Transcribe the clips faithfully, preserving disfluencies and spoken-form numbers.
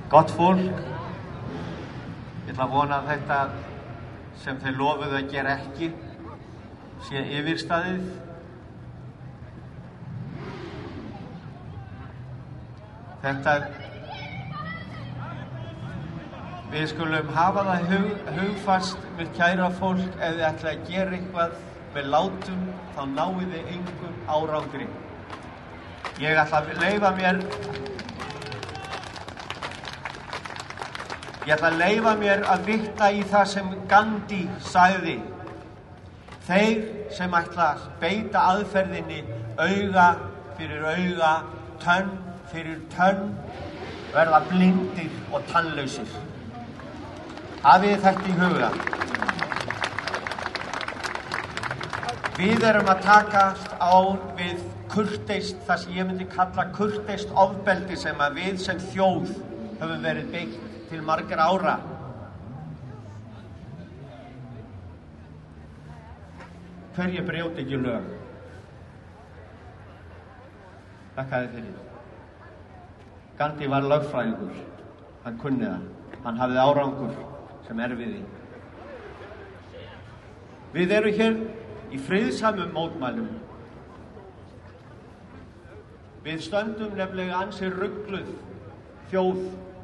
Gott fólk, ég ætla að vona að þetta sem þeir lofuðu að gera ekki sé yfirstaðið. Þetta, við skulum hafa það hug, hugfast, mitt kæra fólk, ef þið ætla að gera eitthvað með látum, þá náið þið engum árangri. Ég ætla að leyfa mér, ég ætla að leyfa mér að vitna í það sem Gandhi sagði. Þeir sem ætla að beita aðferðinni auga fyrir auga, tönn fyrir tönn, verða blindir og tannlausir. Hafið þetta í huga. Við erum að takast á við kurteist, það sem ég myndi kalla kurteist ofbeldi sem að við sem þjóð höfum verið beitt til margra ára. Hverjir brjóta ekki lög? Þakka þér fyrir. Gandhi var lögfræðingur, hann kunni það, hann hafði árangur sem erfiði. Við erum hér í friðsamum mótmælum. Við stöndum nefnilega ansi rugluð þjóð.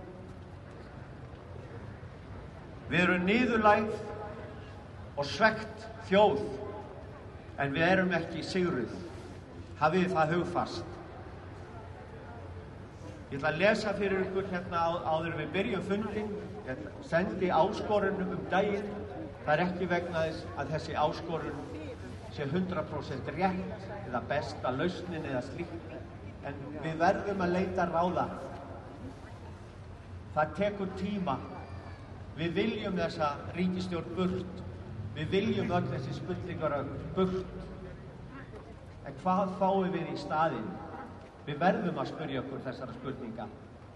Við erum niðurlægð og svekkt þjóð, en við erum ekki sigruð. Hafið það hugfast. Ég ætla að lesa fyrir ykkur hérna á, áður við byrjum fundin. Ég sendi áskorunum um daginn. Það er ekki vegna þess að þessi áskorun sé hundrað prósent rétt eða besta lausnin eða slíkt. En við verðum að leita ráða. Það tekur tíma. Við viljum þessa ríkisstjórn burt. Við viljum öll þessi spurningar burt. En hvað fáum við í staðinn? Við verðum að spyrja okkur þessara spurninga.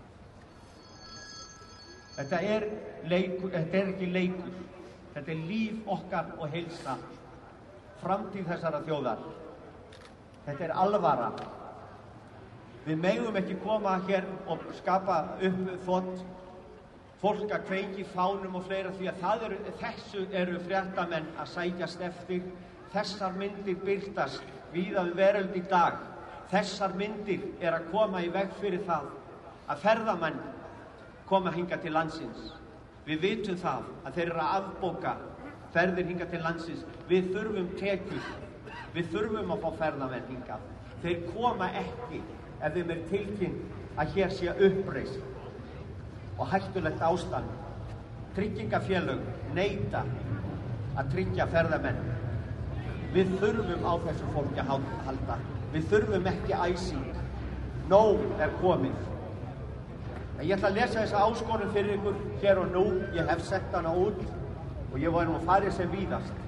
Þetta er, leikur, þetta er ekki leikur. Þetta er líf okkar og heilsa. Framtíð þessara þjóðar. Þetta er alvara. Við megum ekki koma hér og skapa upp þótt fólk að kveiki fánum og fleira, því að það eru, þessu eru fréttamenn að sækjast eftir. Þessar myndir birtast víða um veröld í dag. Þessar myndir er að koma í veg fyrir það að ferðamenn koma hingað til landsins. Við vitum það að þeir eru að afbóka ferðir hingað til landsins. Við þurfum tekjur. Við þurfum að fá ferðamenn hingað. Þeir koma ekki ef þeim er tilkynnt að hér sé uppreisn og hættulegt ástand. Tryggingafélög neita að tryggja ferðamenn. Við þurfum á þessu fólki að halda. Við þurfum ekki æsing. Nóg er komið. En ég ætla að lesa þessa áskorun fyrir ykkur hér og nú. Ég hef sett hana út og ég var nú að fara sem víðast.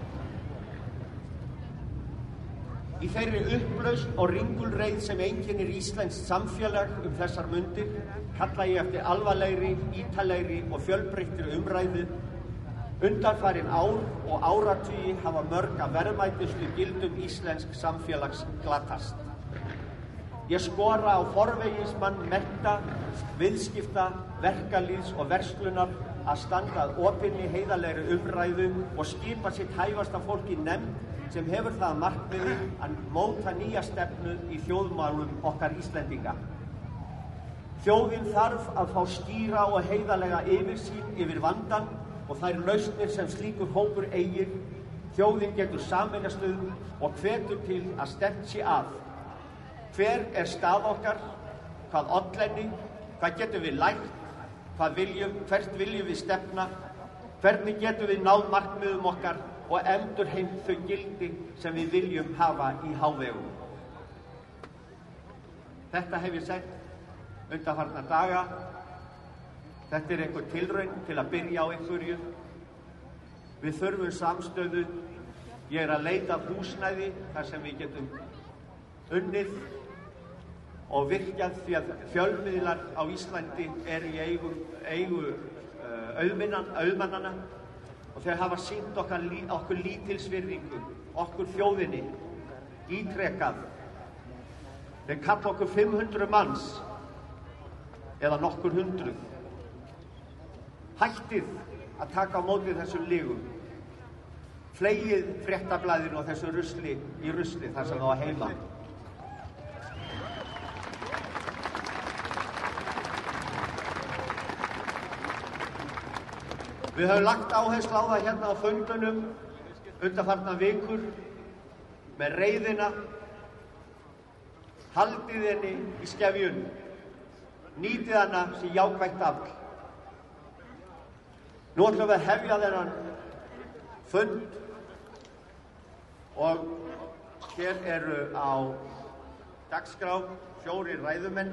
Í þeirri upplausn og ringulreið sem einkennir íslenskt samfélag um þessar mundir kalla ég eftir alvarlegri, ítarlegri og fjölbreyttri umræðu. Undanfarin ár og áratugi hafa mörg af verðmætustu gildum íslensk samfélags glatast. Ég skora á forvegismann mennta, viðskipta, verkalýðs og verslunar að standa að opinni heiðarlegri umræðu og skipa sitt hæfasta fólk í nefnd sem hefur það að markmiði að móta nýja stefnu í þjóðmálum okkar Íslendinga. Þjóðin þarf að fá skýra og heiðarlega yfirsýn yfir vandann og þær lausnir sem slíkur hópur eigir. Þjóðin getur sameinast um og hvetur til að stefnt sé að. Hver er stað okkar? Hvað olli henni? Hvað getum við lært? Hvað viljum, hvert viljum við stefna? Hvernig getum við náð markmiðum okkar og endurheimt þau gildi sem við viljum hafa í hávegum? Þetta hef ég sett undanfarna daga. Þetta er einhver tilraun til að byrja á einhverju. Við þurfum samstöðu. Ég er að leita húsnæði þar sem við getum unnið og virkjað, því að fjölmiðlar á Íslandi eru í eigu, eigu uh, auðmannanna og þeir hafa sýnt okkar, okkur lítilsvirðingu, okkur þjóðinni, ítrekað. Þeir kalla okkur fimm hundruð manns eða nokkur hundruð. Hættið að taka á móti þessum lygum. Fleygið fréttablaðinu og þessu rusli í rusli þar sem það á heima. Við höfum lagt áherslu á það hérna á fundunum undanfarnar vikur með reiðina. Haldið henni í skefjun. Nýtið hana sem jákvætt afl. Nú ætlum við að hefja þennan fund og hér eru á dagskrá fjórir ræðumenn.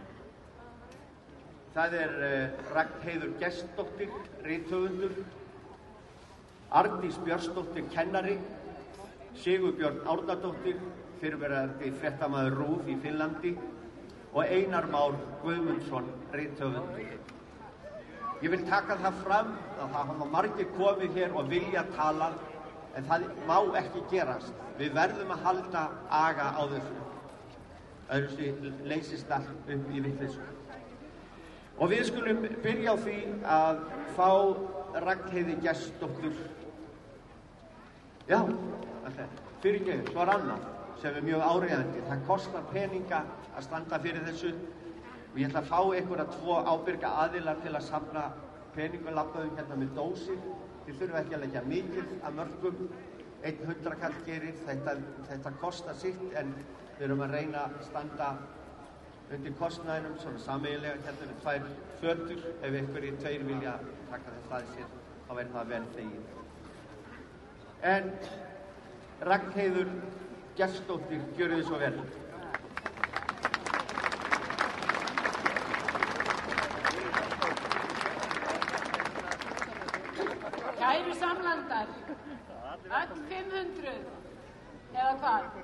Það er uh, Ragnheiður Gestsdóttir, rithöfundur, Arndís Björnsdóttir, kennari, Sigurbjörn Árnadóttir, fyrrverandi fréttamaður RÚV í Finnlandi og Einar Már Guðmundsson, rithöfundur. Ég vil taka það fram að það hafa margir komið hér og vilja tala, en það má ekki gerast. Við verðum að halda aga á þessu. Öðru sér leysist allt upp í vitleysu. Og við skulum byrja á því að fá Ragnheiði Gestsdóttur. Já, fyrirgefðu, svo er annað sem er mjög áríðandi. Það kostar peninga að standa fyrir þessu og ég ætla að fá einhverja tvo ábyrga aðilar til að safna peningum labbaðum hérna með dósir. Þið þurfum ekki að leggja mikið að mörgum. Einn hundrakall gerir, þetta, þetta kostar sitt en við erum að reyna að standa undir kostnaðinum, svona sameiginlega, hérna eru tvær fötur, ef einhverjir tveir vilja taka þetta að sér, þá verður það vel þegið. En Ragnheiður Gestsdóttir, gjörðu þið svo vel. Kæru samlandar, öll fimm hundruð, eða hvað?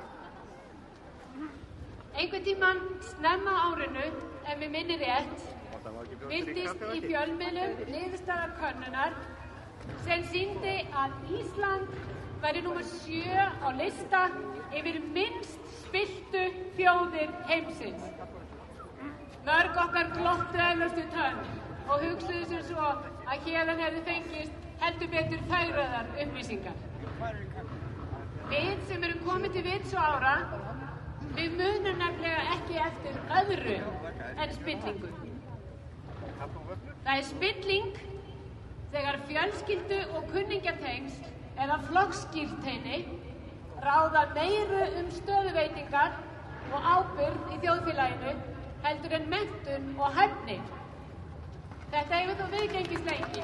Einhvern tímann snemma á árinu, ef mig minnir rétt, birtist í fjölmiðlum niðurstaða könnunar sem sýndi að Ísland væri númer sjö á lista yfir minnst spilltu þjóðir heimsins. Mörg okkar glottu eflaust við tönn og hugsuðu sér svo að héðan hefði fengist heldur betur fegraðar upplýsingar. Við sem erum komið til vits og ára, við munum nefnilega ekki eftir öðru en spillingu. Það er spilling þegar fjölskyldu og kunningjatengsl eða flokkskírteini ráða meiru um stöðuveitingar og ábyrgð í þjóðfélaginu heldur en menntun og hæfni. Þetta hefur þó viðgengist lengi.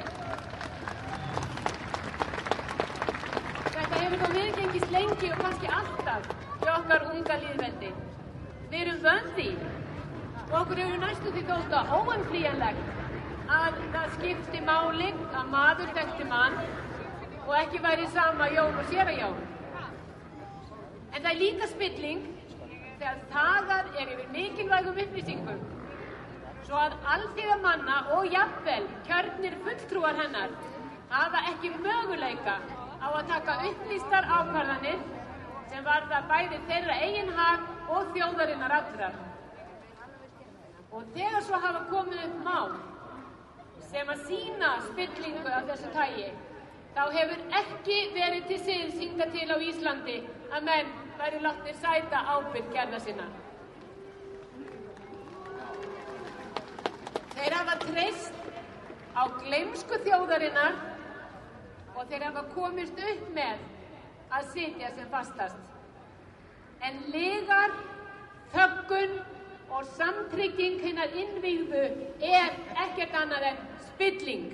Þetta hefur þó viðgengist lengi og kannski alltaf í okkar unga lýðveldi. Við erum vön því og okkur hefur næstum því þótt að óumflýjanlegt að það skipti máli að maður þekkti mann og ekki væri sama Jón og séra Jón. En það er líka spilling þegar þagað er yfir mikilvægum upplýsingum svo að alþýða manna og jafnvel kjörnir fulltrúar hennar hafa ekki möguleika á að taka upplýstar ákvarðanir sem varða bæði þeirra eigin hag og þjóðarinnar allrar. Og þegar svo hafa komið upp mál sem að sýna spillingu af þessu tagi, þá hefur ekki verið til siðs hingað til á Íslandi að menn væru látnir sæta ábyrgð gerða sinna. Þeir hafa treyst á gleymsku þjóðarinnar og þeir hafa komist upp með að sitja sem fastast. En lygar, þöggun og samtrygging hinnar innvígðu er ekkert annað en spilling.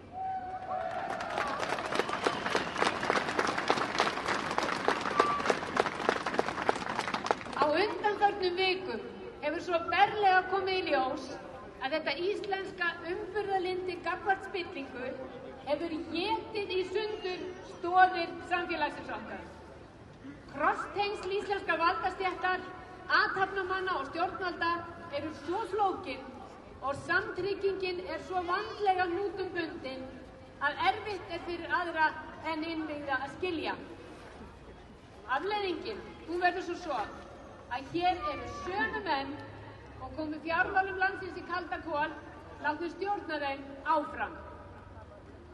Á undanförnum vikum hefur svo berlega komið í ljós að þetta íslenska umburðarlyndi gagnvart spillingu hefur étið í sundur stoðir samfélagsins okkar. Krosstengsl íslenska valdastéttar, athafnamanna og stjórnvalda eru svo flókin og samtryggingin er svo vandlega hnútum bundin að erfitt er fyrir aðra en innbyggða að skilja. Afleiðingin, hún verður svo svo að hér eru sömu menn og komu fjármálum landsins í kalda kol, láttu stjórna þeim áfram.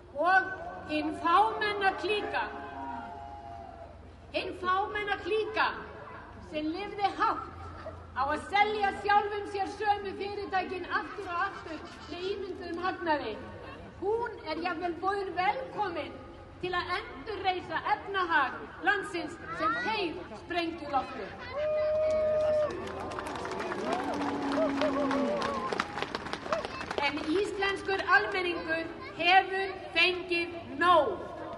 og hinn fámenna klíka, hinn fámenna klíka sem lifði hátt á að selja sjálfum sér sömu fyrirtækin aftur og aftur með ímynduðum hagnaði. Hún er jafnvel boðin velkomin til að endurreisa efnahag landsins sem þeir sprengju loftu. En íslenskur almenningur hefur fengið nóg.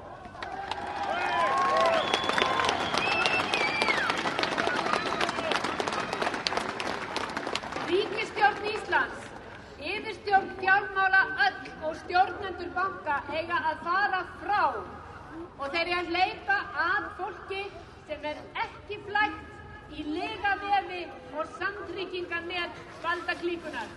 Ríkisstjórn Íslands, yfirstjórn fjármála öll og stjórnendur banka eiga að fara frá og þeir eiga að hleypa að fólki sem er ekki flækt í lygavefi og samtryggingarnet valdaklíkunar.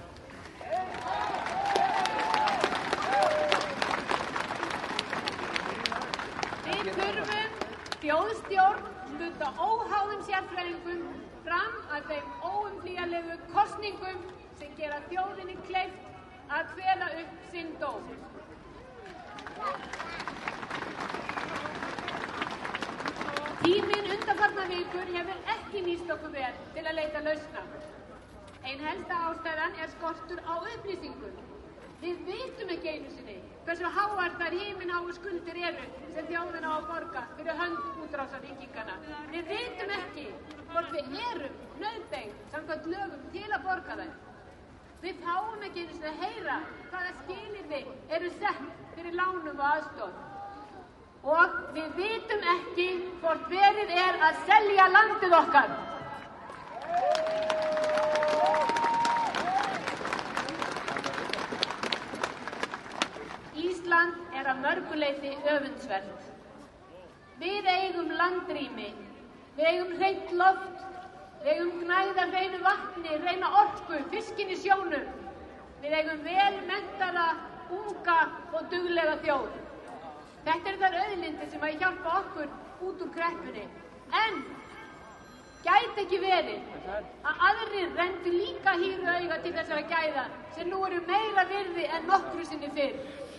Við þurfum þjóðstjórn stunda óháðum sérfræðingum fram að þeim óumflýjanlegu kosningum sem gera þjóðinni kleift að kveða upp sinn dóm. Tíminn undanfarna vikur hefur ekki nýst okkur vel til að leita lausna. Ein helsta ástæðan er skortur á upplýsingum. Við vitum ekki einu sinni hversu háar þær himinháu skuldir eru sem þjóðin á að borga fyrir hönd útrásarvíkingana. Við vitum ekki hvort við erum nauðbeygð samkvæmt lögum til að borga þær. Við fáum ekki einu sinni að heyra hvaða skilyrði eru sett fyrir lánum og aðstoð. Og við vitum ekki hvort verið er að selja landið okkar. Ísland er að mörgu leyti öfundsvert. Við eigum landrými, við eigum hreint loft, við eigum gnægða hreinu vatni, hreina orku, fiskin í sjónum. Við eigum vel menntaða, unga og duglega þjóð. Þetta eru þær auðlindir sem að hjálpa okkur út úr kreppunni. En gæti ekki verið að aðrir rendu líka hýru auga til þessara gæða sem nú eru meira virði en nokkru sinni fyrr.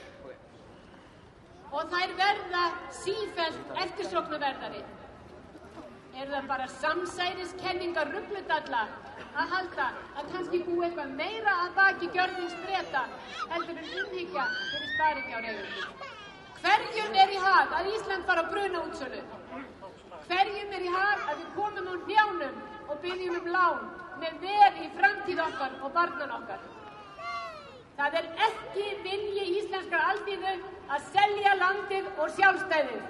Og þær verða sífellt eftirsóknarverðari. Eru það bara samsæriskenningar rugludalla að halda að kannski búi eitthvað meira að baki gjörðins Breta heldur en umhyggja fyrir sparifjáreigendum? Hverjum er í hag að Ísland fara á brunaútsölu? Hverjum er í hag að við komum á hnjánum og byggjum um lán með vel í framtíð okkar og barnan okkar? Það er ekki vilji íslenskrar alþýðu að selja landið og sjálfstæðið.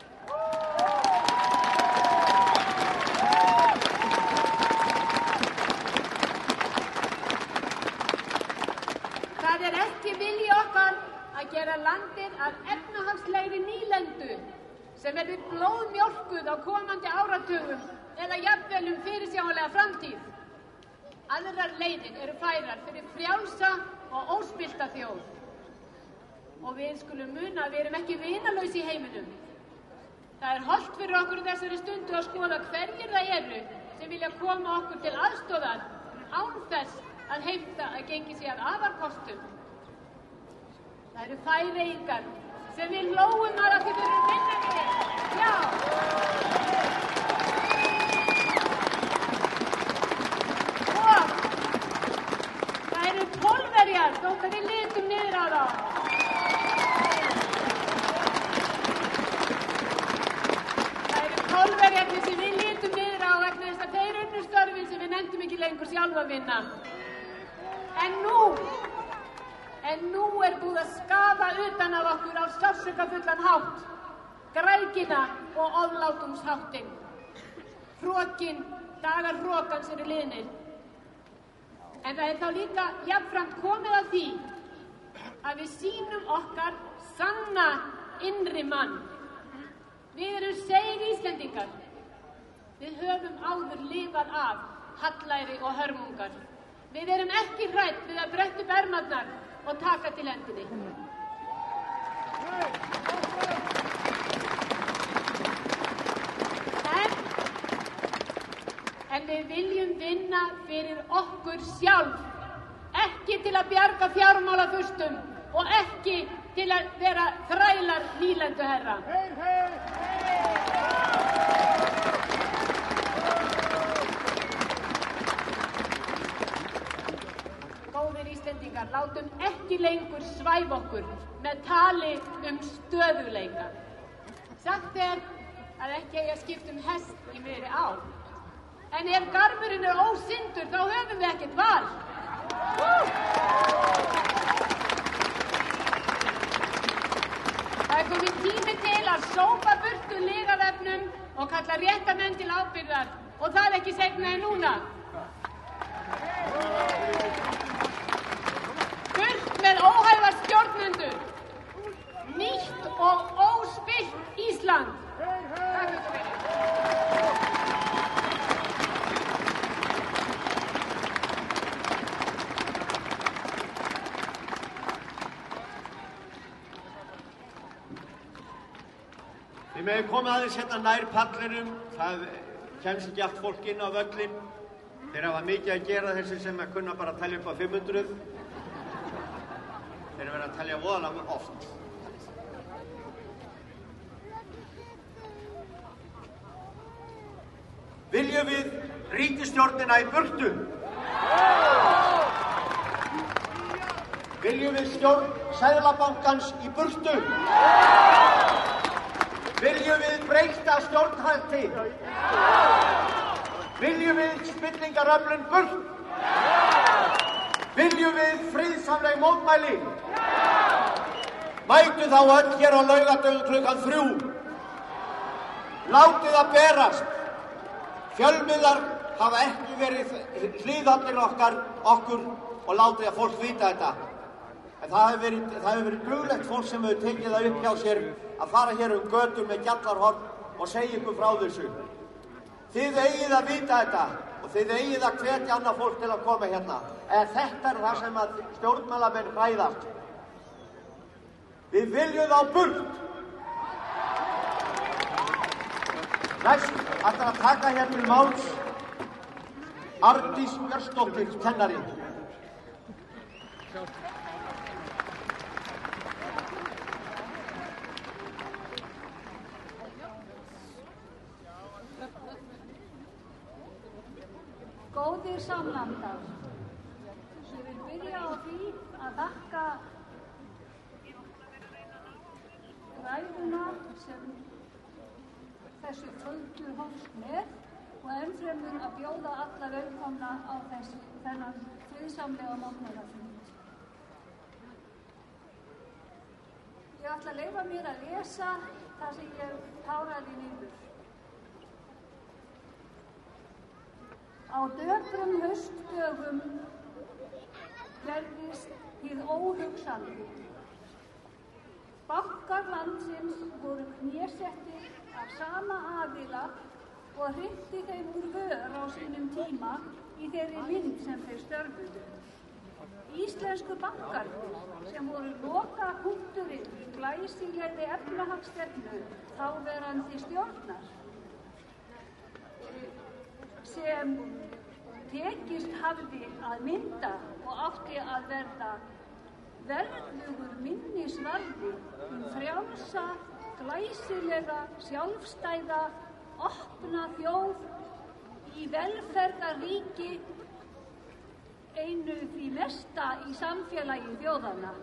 Það er ekki vilji okkar að gera landið að efnahagslegri nýlendu sem verður blóðmjólkuð á komandi áratugum eða jafnvel um fyrirsjáanlega framtíð. Aðrar leiðir eru færar fyrir frjálsa og óspillta þjóð. Og við skulum muna að við erum ekki vinalaus í heiminum. Það er hollt fyrir okkur í þessari stundu að skoða hverjir það eru sem vilja koma okkur til aðstoðar án þess að heimta að gengi sig að afarkostum. Það eru Færeyingar sem við lóum að að þið verum vinnandi. Já! Og það eru Pólverjar þótt að við litum niður á þá. Það eru Pólverjarnir sem við litum niður á vegna þess að þeir unnu störfin sem við nefndum ekki lengur sjálf að vinna. En nú En nú er búið að skafa utan af okkur á sársaukafullan hátt, græðgina og oflátumsháttinn. Hrokinn, dagar hrokans eru liðnir. En það er þá líka jafnframt komið að því að við sýnum okkar sanna innri mann. Við erum seig Íslendingar. Við höfum áður lifað af hallæri og hörmungar. Við erum ekki hrædd við að bretta upp ermarnar og taka til hendinni. En, en við viljum vinna fyrir okkur sjálf, ekki til að bjarga fjármálafustum og ekki til að vera þrælar nýlenduherra. Góðir Íslendingar, látum ekki lengur svæfa okkur með tali um stöðugleika. Sagt er að ekki eigi að skipta um hest í miðri á. En ef garmurinn er ósyndur, þá höfum við ekkert val. Það er kominn tími til að sópa burtu lygavefnum og kalla rétta menn til ábyrgðar. Og það er ekki seinna en núna. Burt með óhæfa stjórnendur. Nýtt og óspillt Ísland. Þið megið komið aðeins hérna nær pallinum, það kemst ekki allt fólk inn á völlin. Þeir hafa mikið að gera þessi sem að kunna bara að telja upp á fimm hundruð. Þeir eru verið að telja voðalega oft. Viljum við ríkisstjórnina í burtu? Viljum við stjórn Seðlabankans í burtu? Viljum við breyta stjórnhætti? Viljum við spillingaröflin burt? Viljum við friðsamleg mótmæli? Mætu þá öll hér á laugardögum klukkan þrjú. Látið að berast. Fjölmiðlar hafa ekki verið hlýðarnir okkar, okkur og látið að fólk vita þetta. En það hefur verið, það hefur verið duglegt fólk sem hefur tekið það upp hjá sér að fara hér um götur með gjallarhorn og segja ykkur frá þessu. Þið eigið að vita þetta og þið eigið að hvetja annað fólk til að koma hérna. En þetta er það sem að stjórnmálamenn hræðast. Við viljum þá burt. Næst ætlar að taka hér til máls Arndís Björnsdóttir, kennari. Góðir samlandar, ég vil byrja á því að þakka ræðuna sem þessu kvöldu hófst með og ennfremur að bjóða alla velkomna á þessi þennan friðsamlega mótmælafund. Ég ætla að leyfa mér að lesa það sem ég táraði niður. Á döprum haustdögum gerðist hið óhugsandi. Bankar landsins voru knésettir af sama aðila og hrinti þeim úr vör á sínum tíma í þeirri mynd sem þeir störfuðu. Íslensku bankarnir sem voru lokapunkturinn í glæsilegri efnahagsstefnu þáverandi stjórnar sem tekist hafði að mynda og átti að verða verðugur minnisvarði um frjálsa, glæsilega, sjálfstæða, opna þjóð í velferðarríki, einu því mesta í samfélagi þjóðanna.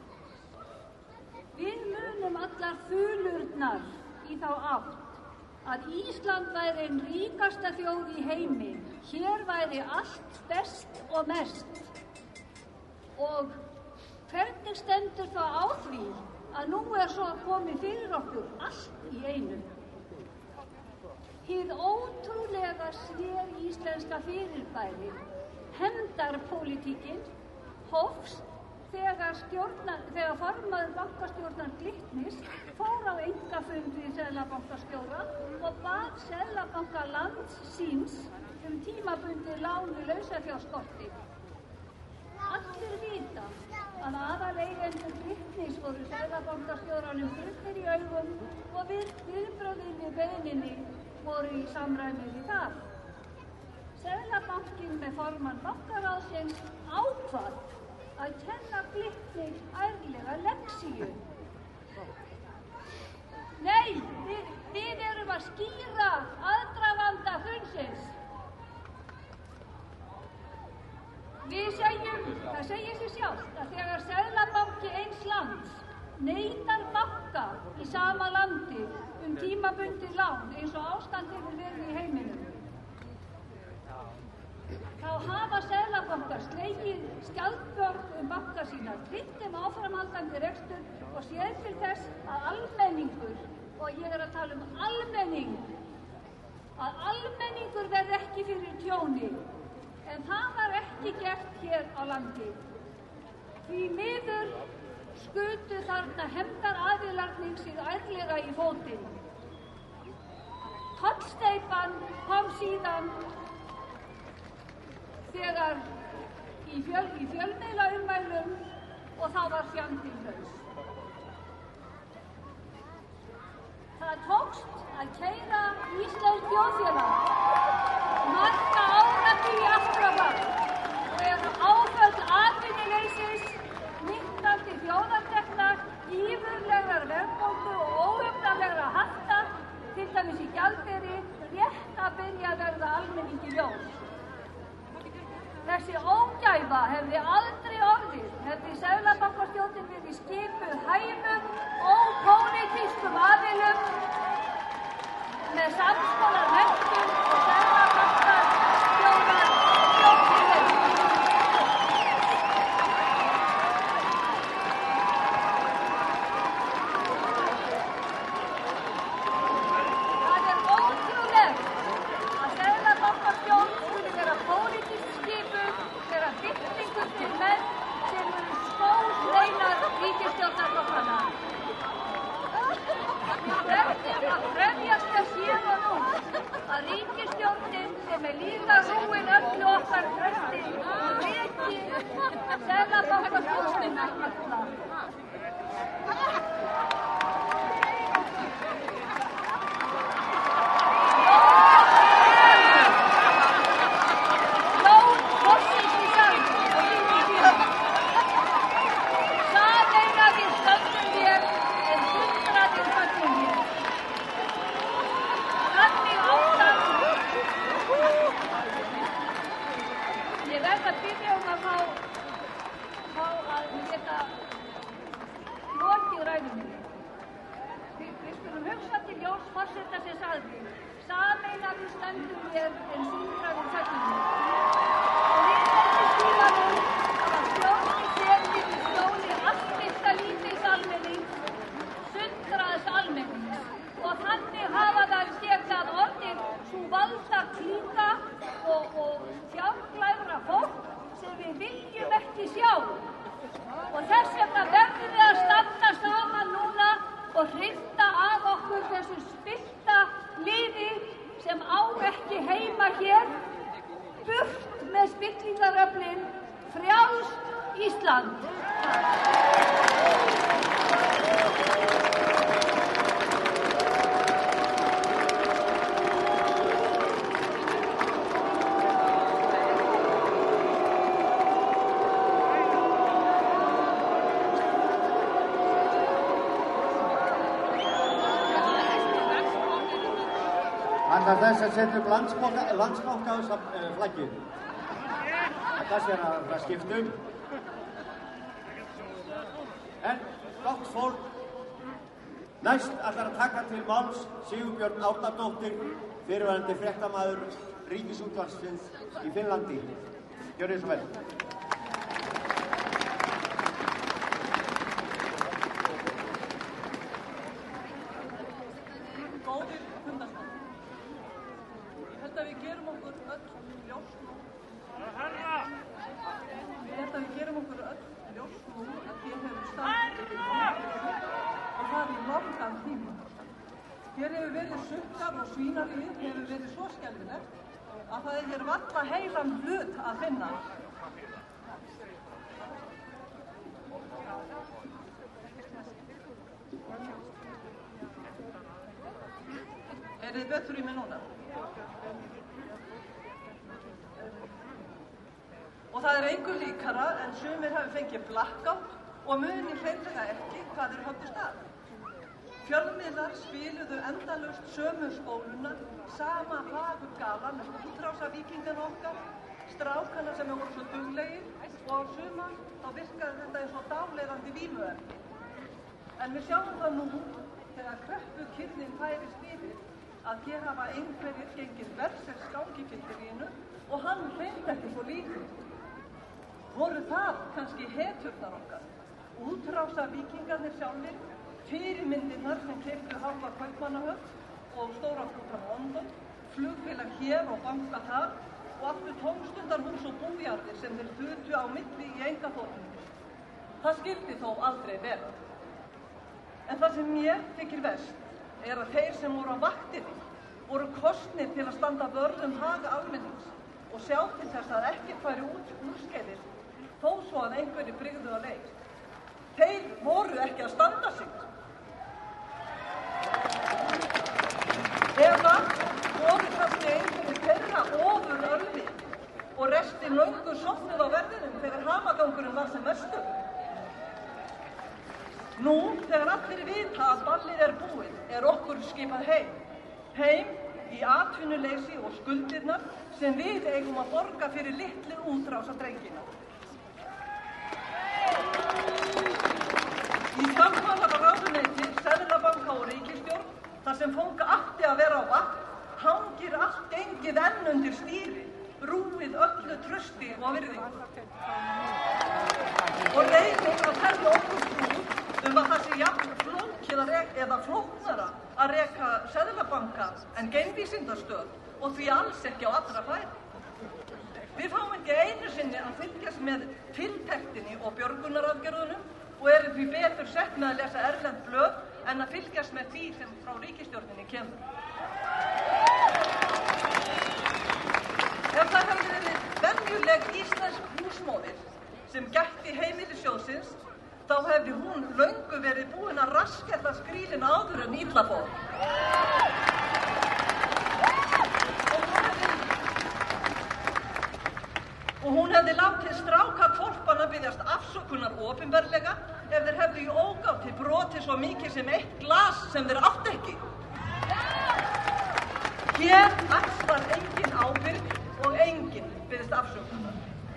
Við munum allar þulurnar í þá átt að Ísland væri einn ríkasta þjóð í heimi. Hér væri allt best og mest. Og hvernig stendur það á því að nú er svo komið fyrir okkur allt í einu? Hið ótrúlega sér íslenska fyrirbæri, hefndarpólitíkin, hófst þegar, þegar formaður bankastjórnar Glitnis fór á einkafund við seðlabankastjóra og bað Seðlabanka lands síns um tímabundið lán við lausafjárskorti. Allir vita að aðaleigendur Glitnis voru seðlabankastjóranum grunir í augum og við viðbrögðin við beiðninni voru í samræmi við það. Seðlabankinn með formann bankaráðsins ákvað að kenna Glitnis ærlega lexíu sjálft að þegar Seðlabanki eins lands neitar banka í sama landi um tímabundið lán eins og ástand hefur verið í heiminum, þá hafa seðlabankar slegið skjaldborg um banka sína, tryggt þeim áframhaldandi rekstur og séð til þess að almenningur, og ég er að tala um almenning, að almenningur verði ekki fyrir tjóni, en það var ekki gert hér á landi. Því miður skutu þarna hefndaraðilarnir sig ærlega í fótinn. Tollsteypan kom síðan þegar í, fjöl, í fjölmiðlaummælum og þá var fjandinn laus. Það tókst að keyra íslenskt þjóðfélag marga áratugi aftur á bak og eru áföll atvinnuleysis, minnkandi þjóðartekna, gífurlegrar verðbólgu og óumdæmlegra hafta, til dæmis í gjaldeyri, rétt að byrja að verða almenningi ljós. Þessi ógæfa hefði aldrei orðið, hefði Seðlabankastjórnin verið skipuð hæfum, ópólitískum aðilum með samskonar menntun og seðlabankastjórar flokksins. Það er ótrúlegt að Seðlabankastjórn skuli vera pólitísk skipuð þegar birtingur til menn sem eru skósleinar ríkisstjórnarflokkanna. Við verðum að krefjast þess hér og nú að ríkisstjórnin sem er líka rúin öllu okkar trausti veki Seðlabankastjórnina alla. Þess að setja upp landsbanka á flaggið. Það sé að það skipt um. En gott fólk, næst ætlar að taka til máls Sigurbjörn Árnadóttir, fyrrverandi fréttamaður Ríkisútvarpsins í Finnlandi. Gjörið svo vel. Hér hefur verið sukkar og svínalíf hefur verið svo skelfilegt að það er varla heilan hlut að finna. Er þið betur í mig núna? Og það er engu líkara en sumir hafi fengið blackout og muni hreinlega ekki hvað þeir höfðu stað. Fjölmiðlar spiluðu endalaust sömu spóluna, sama fagurgalan, útrásavíkingana okkar, strákana sem voru svo duglegir og á suma þá virkaði þetta eins og dáleiðandi vímuefni. En við sjáum það nú þegar kreppukyrnin færist yfir að hér hafa einhverjir gengið verðsels gangifyllirínu og hann hreint ekki svo lítið. Voru það kannski hetjurnar okkar, útrása víkingarnir sjálfir, fyrirmyndirnar sem keyptu halva Kaupmannahöfn og stóra klúbbana London, flugfélag hér og banka þar og áttu tómstundarhús og bújarðir sem þeir þutu á milli í einkaþotum. Það skyldi þó aldrei vera. En það sem mér þykir verst er að þeir sem voru á vaktinni voru kosnir til að standa vörð um haga almennings og sjá til þess að ekkert færi út úrskeiðis, þó svo að einhverju brygðu að leið. Þeir voru ekki að standa sig. Eða voru kannski einhverju þeirra ofur ölvi og resti löngu sofnuð á verðinum þegar hamagangurinn var sem mestur. Nú, þegar allir vita að ballið er búið, er okkur skipað heim. Heim í atvinnuleysi og skuldirnar sem við eigum að borga fyrir litlu útrása drengina. Í fjármálaráðuneyti, Seðlabanka og ríkisstjórn, þar sem fólk átti að vera á vakt, hangir allt gengið enn undir stýri, rúið öllu trausti og virðingu. Og reynir að telja okkur trú um að það sé jafn flókið eða flóknara að reka Seðlabanka en geimvísindastöð og því alls ekki á allra færi. Við fáum ekki einu sinni að fylgjast með tiltektinni og björgunaraðgerðunum og erum því betur sett með að lesa erlend blöð en að fylgjast með því sem frá ríkisstjórninni kemur. Ef það hefði verið venjuleg íslensk húsmóðir sem gætti heimilisjóðsins, þá hefði hún löngu verið búin að raskella skrílinn áður en illa fór. Og hún hefði látið stráka hvolpana biðjast afsökunar opinberlega ef þeir hefðu í ógáti brotið svo mikið sem eitt glas sem þeir átt ekki. Hér axlar engin ábyrgð og enginn biðjast afsökunar.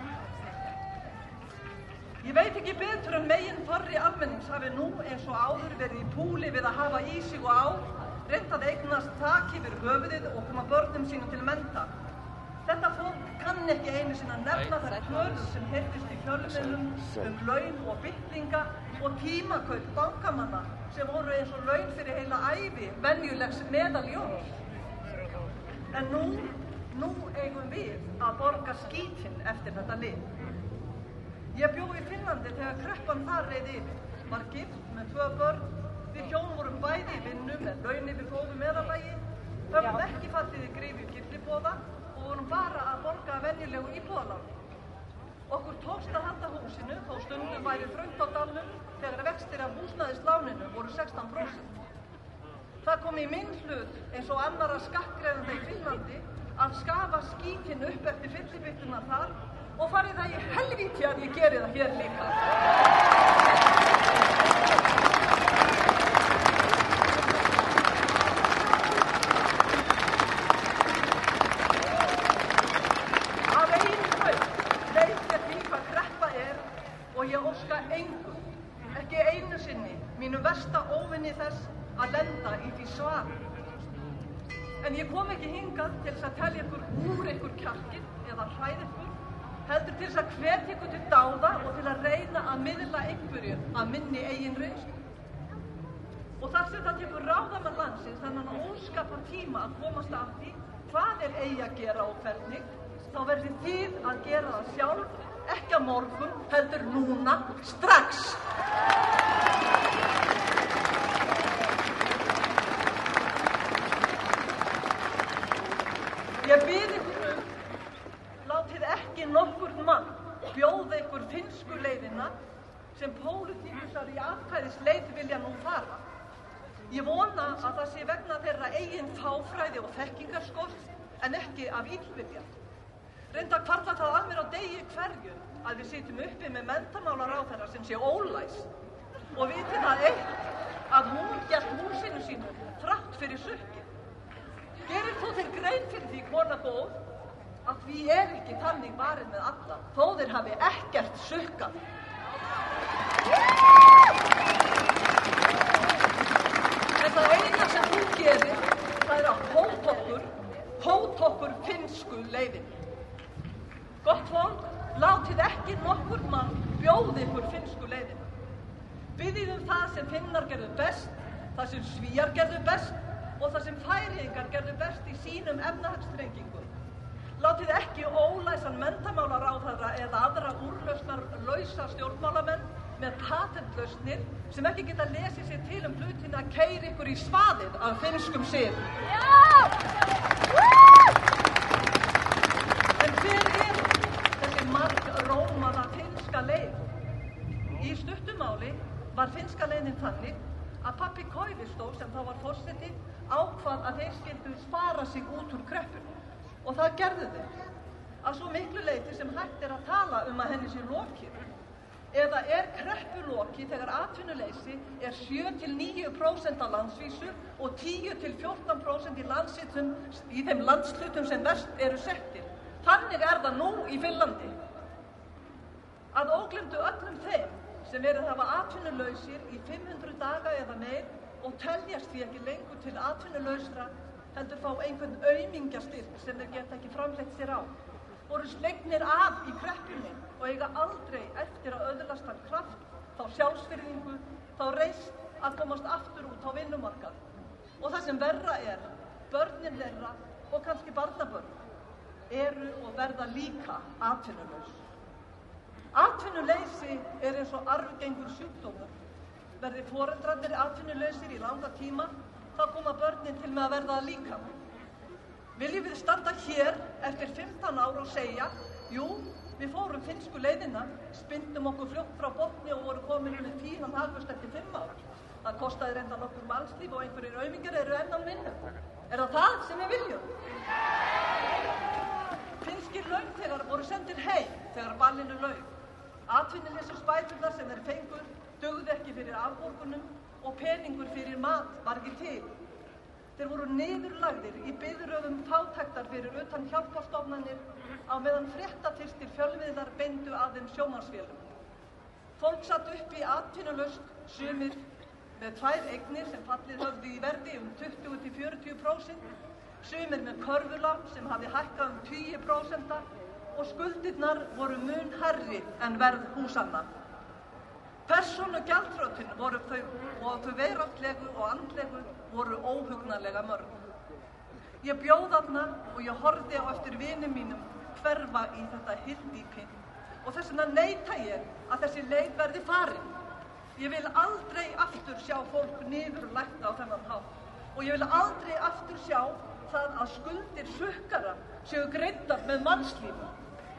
Ég veit ekki betur en megin þorri almennings hafi nú eins og áður verið í púli við að hafa í sig og á, reynt að eignast þak yfir höfuðið og koma börnum sínum til mennta. Þetta fólk kann ekki einu sinni að nefna þær tölur sem heyrðist í fjölmiðlum um laun og byttinga og tímakaup bankamanna sem voru eins og laun fyrir heila ævi venjulegs meðaljóns. En nú, nú eigum við að borga skítinn eftir þetta lið. Ég bjó í Finnlandi þegar kreppan þar reið yfir, var gift með tvö börn, við hjón vorum bæði í vinnu með laun yfir góðu meðalagi, höfum ekki fallið í gryfju gifliboða og vorum bara að borga venjulegu íbúðaláni. Okkur tókst að halda húsinu þó stundum væri þröngt á dalnum þegar vextir af húsnæðisláninu voru sextán prósent. Það kom í minn hlut eins og annarra skattgreiðenda í Finnlandi að skafa skítinn upp eftir fyllibyttunar þar og farið það í helvíti að ég geri það hér líka. Af eigin raun veit ég því hvað kreppa er og ég óska engum, ekki einu sinni, mínu versta óvinni þess að lenda í því svari. En ég kom ekki hingað til þess að telja ykkur úr ykkur kjarkinn eða hræða ykkur, heldur til þess að hvetja ykkur til dáða og til að reyna að miðla einhverju af minni eigin reynslu. Og þar sem það tekur ráðamenn landsins þennan óskapa tíma að komast að því hvað er eigi að gera og hvernig, þá verður þið að gera það sjálf, ekki á morgun, heldur núna, strax. Ég bið ykkur um, látið ekki nokkurn mann bjóða ykkur finnsku leiðina sem pólitíkusar í atkvæðisleið vilja nú fara. Ég vona að það sé vegna þeirra eigin fáfræði og þekkingarskort en ekki af illvilja. Reynda hvarflar það að mér á degi hverju að við sitjum uppi með menntamálaráðherra sem sé ólæs og viti það eitt að hún gert húsinu sínu þrátt fyrir sukkin. Gerir þú þér grein fyrir því, kona góð, að því er ekki þannig varið með alla, þó þeir hafi ekkert sukkað. En það eina sem þú gerir, það er að hóta okkur, hóta okkur finnsku leiðinni. Gott fólk, látið ekki nokkur mann bjóði ykkur finnsku leiðinni. Biðið um það sem Finnar gerðu best, það sem Svíar gerðu best og það sem Færeyingar gerðu best í sínum efnahagsþrengingum. Látið ekki ólæsan menntamálaráðherra eða aðra úrlausnarlausa stjórnmálamenn með patentlausnir sem ekki geta lesið sér til um hlutina að keyra ykkur í svaðið af finnskum sið. En hver er þessi margrómaða finnska leið? Í stuttumáli var finnska leiðin þannig að pabbi Koivisto, sem þá var forseti, ákvað að þeir skyldu spara sig út úr kreppunni. Og það gerðu þeir. Að svo miklu leyti sem hægt er að tala um að henni sé lokið. Eða er kreppuloki þegar atvinnuleysi er sjö til níu prósent á landsvísu og tíu til fjórtán prósent í landshlutum, í þeim landshlutum sem verst eru settir. Þannig er það nú í Finnlandi. Að ógleymdu öllum þeim sem verið hafa atvinnulausir í fimm hundruð daga eða meir og teljast því ekki lengur til atvinnulausra, heldur fá einhvern aumingjastyrk sem þeir geta ekki framleitt sér á, voru slegnir af í kreppunni og eiga aldrei eftir að öðlast þann kraft, þá sjálfsvirðingu, þá reisn að komast aftur út á vinnumarkað. Og það sem verra er, börnin þeirra og kannski barnabörn eru og verða líka atvinnulaus. Atvinnuleysi er eins og arfgengur sjúkdómur. Verði foreldrarnir atvinnulausir í langa tíma, þá koma börnin til með að verða það líka. Viljum við standa hér eftir fimmtán ár og segja, jú, við fórum finnsku leiðina, spindum okkur fljótt frá botni og voru komin með fínan hagvöxt eftir fimm ár. Það kostaði reynda nokkur mannslíf og einhverjir aumingjar eru enn á minni. Er það það sem við viljum? Finnskir launþegar voru sendir heim þegar ballinu lauk. Atvinnuleysusbæturnar sem þeir fengur dugðu ekki fyrir afborgunum og peningur fyrir mat var ekki til. Þeir voru niðurlagðir í biðröðum fátæktar fyrir utan hjálparstofnanir á meðan fréttatyrstir fjölmiðlar beindu að þeim sjónvarpsvélum. Fólk satt upp í atvinnulaust, sumir með tvær eignir sem fallið höfðu í verði um tuttugu til fjörutíu prósent, sumir með körfulám sem hafði hækkað um tíu prósent og skuldirnar voru mun hærri en verð húsanna. Persónugjaldþrotin voru þau og þau veraldlegu og andlegu voru óhugnanlega mörg. Ég bjóð þarna og ég horfði á eftir vinum mínum hverfa í þetta hyldýpi og þess vegna neita ég að þessi leið verði farin. Ég vil aldrei aftur sjá fólk niðurlægt á þennan hátt og ég vil aldrei aftur sjá það að skuldir sukkara séu greiddar með mannslífi.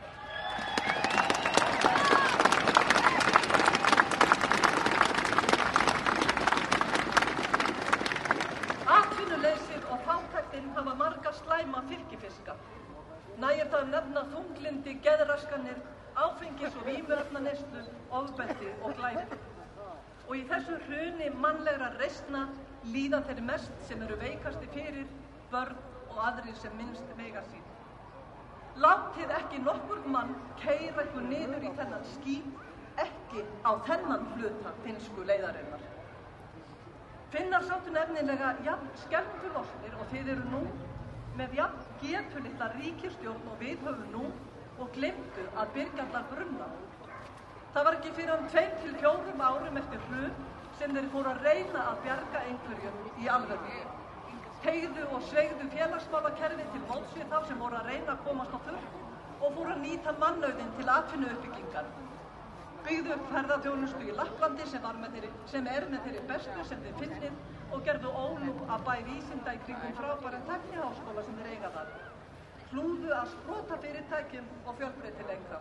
Atvinnuleysið og fátæktin hafa marga slæma fylgifiska. Nægir það að nefna þunglindi, geðraskanir, áfengis- og vímuefnaneyslu, ofbeldi og glæpi. Og í þessu hruni mannlegra reisna líða þeir mest sem eru veikasti fyrir, börn og aðrir sem minnst veiga sín. Látið ekki nokkur mann keyra ykkur niður í þennan skít, ekki á þennan hluta finnsku leiðarinnar. Finnar sátu nefnilega jafn skemmtilosnir og þið eru nú, með jafn getulitla ríkisstjórn og við höfum nú og gleymdu að byrgjallar brunna. Það var ekki fyrir um tveim til fjórum árum eftir hrun sem þeir fóru að reyna að bjarga einhverjum í alvöru. Teygðu og sveigðu félagsmálakerfi til móts við þá sem voru að reyna að komast á þurr og fóru að nýta mannauðinn til atvinnuuppbyggingar. Byggðu upp ferðaþjónustu í Lapplandi sem, var með þeirri, sem er með þeirri bestu sem þið finnið og gerðu ólúb að bæ vísinda í kringum frábæran tækniháskóla sem þeir eiga þar. Hlúðu að sprotafyrirtækjum og fjölbreytileika.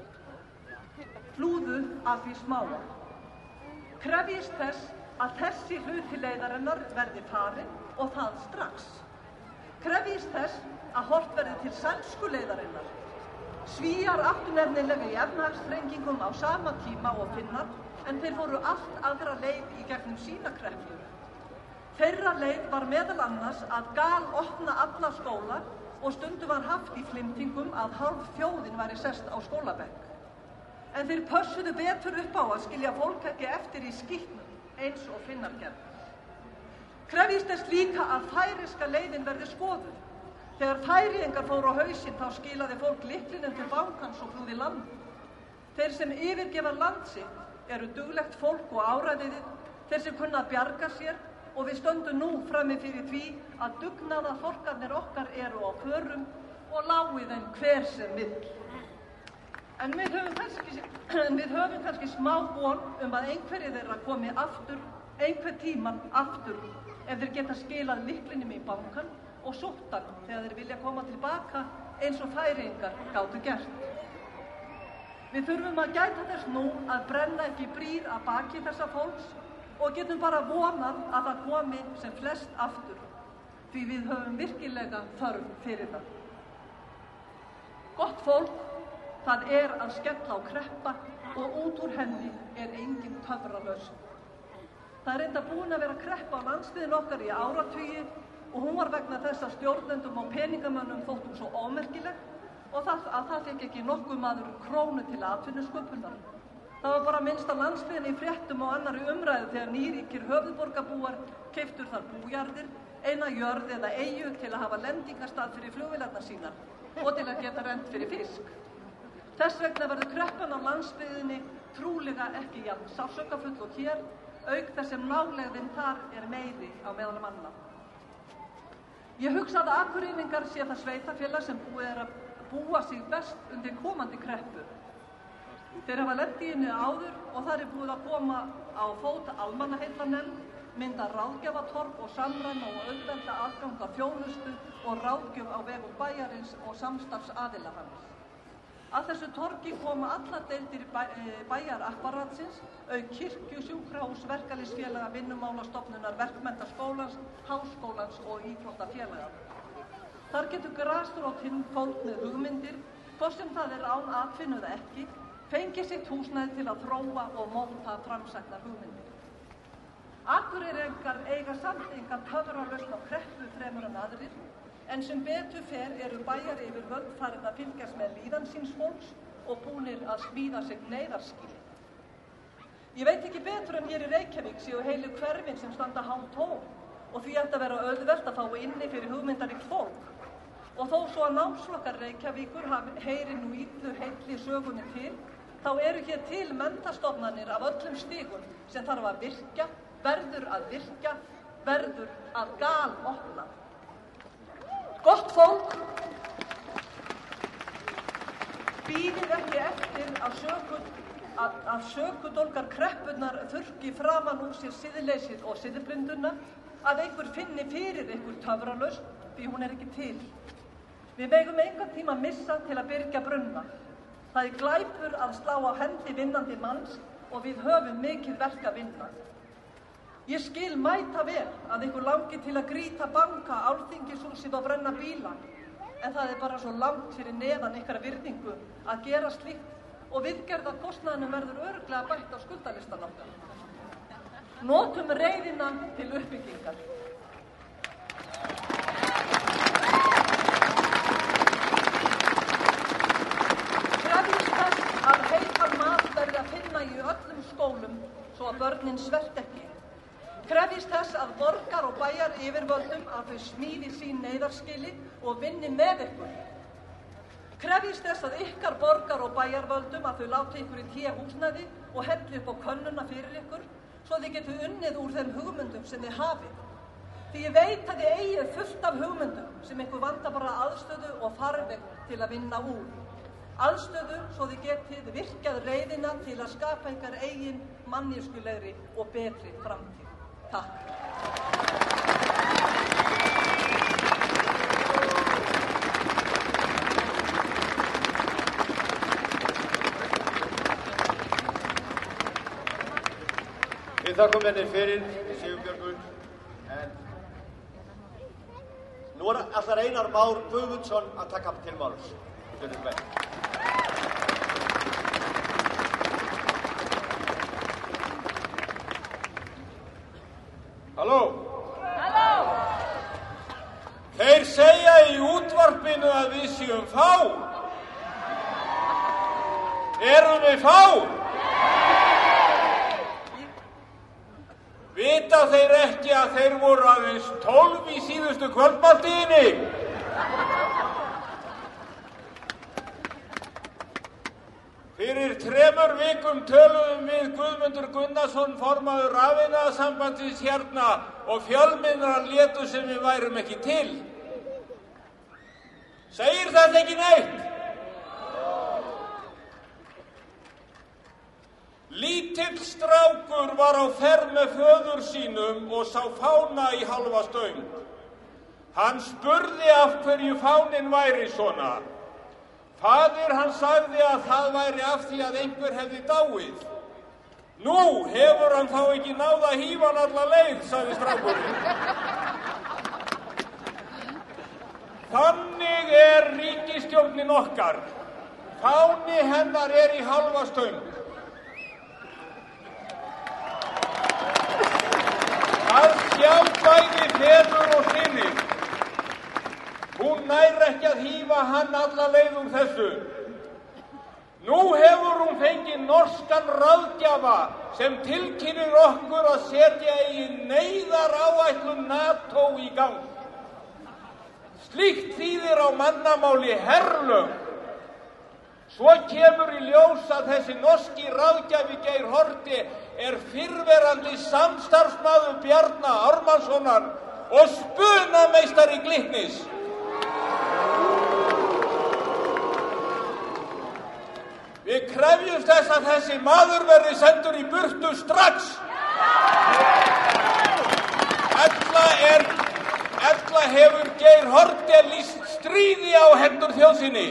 Hlúðu að því smáa. Krefjist þess að þessi hluti leiðarinnar verði farin og það strax. Krefjist þess að horft verði til sænsku leiðarinnar. Svíar áttu nefnilega í efnahagsþrengingum á sama tíma og Finnar, en þeir fóru allt aðra leið í gegnum sína kreppur. Þeirra leið var meðal annars að galopna alla skóla og stundum var haft í flimtingum að hálf þjóðin væri sest á skólabekk. En þeir pössuðu betur upp á að skilja fólk ekki eftir í skítnum eins og Finnar gerðu. Krefjist þess líka að færiska leiðin verði skoðuð. Þegar Færeyingar fóru á hausinn þá skilaði fólk lyklinum til bankans og flúði land. Þeir sem yfirgefa land sitt eru duglegt fólk og áræðið, þeir sem kunna að bjarga sér, og við stöndum nú frammi fyrir því að dugnaða fólkarnir okkar eru á förum og lági þeim hver sem vill. En við höfum kannski, við höfum kannski smá von um að einhverjir þeirra komi aftur, einhver tíman aftur, ef þeir geta skilað lyklinum í bankan og sótt hann þegar þeir vilja koma tilbaka eins og Færeyingar gátu gert. Við þurfum að gæta þess nú að brenna ekki brýr að baki þessa fólks og getum bara vonað að það komi sem flest aftur, því við höfum virkilega þörf fyrir það. Gott fólk, það er að skella á kreppa og út úr henni er engin töfralausn. Það er enda búin að vera kreppa á landsbyggðinni okkar í áratugi og hún var vegna þess að stjórnendum og peningamönnum þóttum svo ómerkileg og það, að það fekk ekki nokkuð maður krónu til atvinnusköpunar. Það var bara minnst á landsbyggðinni í fréttum og annarri umræðu þegar nýríkir höfuðborgarbúar keyptur þar bújarðir, eina jörð eða eyju til að hafa lendingarstað fyrir flugvélarnar sínar og til að geta rennt fyrir fisk. Þess vegna verður kreppan á landsbyggðinni trúlega ekki jafn sársaukafull og hér, auk þess sem nálegðin þar er meiri á meðal manna. Ég hugsa að Akureyringar sé það sveitarfélag sem búið er að búa sig best undir komandi kreppu. Þeir hafa lent í henni áður og þar er búið að koma á fót almannaheillanefnd, mynda ráðgjafatorg og samræma og auðvelda aðgang að þjónustu og ráðgjöf á vegum bæjarins og samstarfsaðila hans. Að þessu torgi koma allar deildir bæ, bæjarapparatsins, auk kirkju, sjúkrahús, verkalýðsfélaga, vinnumálastofnunar, verkmenntaskólans, háskólans og íþróttafélaga. Þar getur grasrótin fólk með hugmyndir, hvort sem það er án atvinnu eða ekki, fengið sitt húsnæði til að þróa og móta framsæknar hugmyndir. Akureyringar eiga samt engan töfralausn á kreppu fremur en aðrir, en sem betur fer eru bæjaryfirvöld farin að fylgjast með líðan síns fólks og búnir að smíða sig neyðarskýli. Ég veit ekki betur en hér í Reykjavík séu heilu hverfin sem standa hálftóm og því ætti að vera auðvelt að fá inni fyrir hugmyndaríkt fólk. Og þó svo að námsflokkar Reykjavíkur heyri nú illu heilli sögunni til, þá eru hér til menntastofnanir af öllum stigum sem þarf að virkja, verður að virkja, verður að galopna. Gott fólk, bíðið ekki eftir að, söku, að, að sökudólgar kreppurnar þurrki framan úr sér siðleysið og siðblinduna, að einhver finni fyrir einhver töfralausn, því hún er ekki til. Við megum engan tíma missa til að byrgja brunna. Það er glæpur að slá á hendi vinnandi manns og við höfum mikið verk að vinna. Ég skil mæta vel að einhver langi til að grýta banka, Alþingishúsið og brenna bíla, en það er bara svo langt fyrir neðan ykkar virðingu að gera slíkt og viðgerðarkostnaðinum verður örugglega bætt á skuldalistan okkar. Notum reiðina til uppbyggingar. Krefjist þess að heitan mat verði að finna í öllum skólum svo að börnin svert ekki. Krefjist þess að borgar og bæjar yfirvöldum að þau smíði sín neyðarskili og vinni með ykkur. Krefjist þess að ykkar borgar og bæjarvöldum að þau láti ykkur í té húsnæði og helli upp á könnuna fyrir ykkur svo þið getur unnið úr þeim hugmyndum sem þið hafið. Því ég veit að þið eigið fullt af hugmyndum sem ykkur vantar bara aðstöðu og farveg til að vinna úr. Aðstöðu svo þið getið virkjað reiðina til að skapa ykkar eigin manneskjulegri og betri framtíð. Takk. Við þakkum henni fyrir, Sigurbjörgur, en nú er allar Einar Már Guðmundsson að taka til máls. Halló? Halló? Þeir Þeir segja í útvarpinu að við séum fá. Erum við fá? Vita þeir ekki að þeir voru aðeins tólf í síðustu kvöldmáltíðinni? Fyrir tremur vikum töluðum við Guðmundur Gunnarsson, formaður Rafiðnaðarsambandsins hérna, og fjölmiðlar létu sem við værum ekki til. Segir þetta ekki neitt? Lítill strákur var á ferð með föður sínum og sá fána í hálfa stöng. Hann spurði af hverju fáninn væri svona. Faðir hann sagði að það væri af því að einhver hefði dáið. Nú, hefur hann þá ekki náð að hífa hann alla leið, sagði strákurinn. Þannig er ríkisstjórnin okkar. Fáni hennar er í hálfa stöng. Það sjá bæði feður og synir. Hún nær ekki að hífa hann alla leið úr þessu. Nú hefur hún fengið norskan ráðgjafa sem tilkynnir okkur að setja í neyðaráætlun NATO í gang. Slíkt þýðir á mannamáli herlög. Svo kemur í ljós að þessi norski ráðgjafi Geir Haarde er fyrrverandi samstarfsmaður Bjarna Ármannssonar og spunameistari Glitnis. Við krefjumst þess að þessi maður verði sendur í burtu strax. Ella er, ella hefur Geir Haarde lýst stríði á hendur þjóð sinni.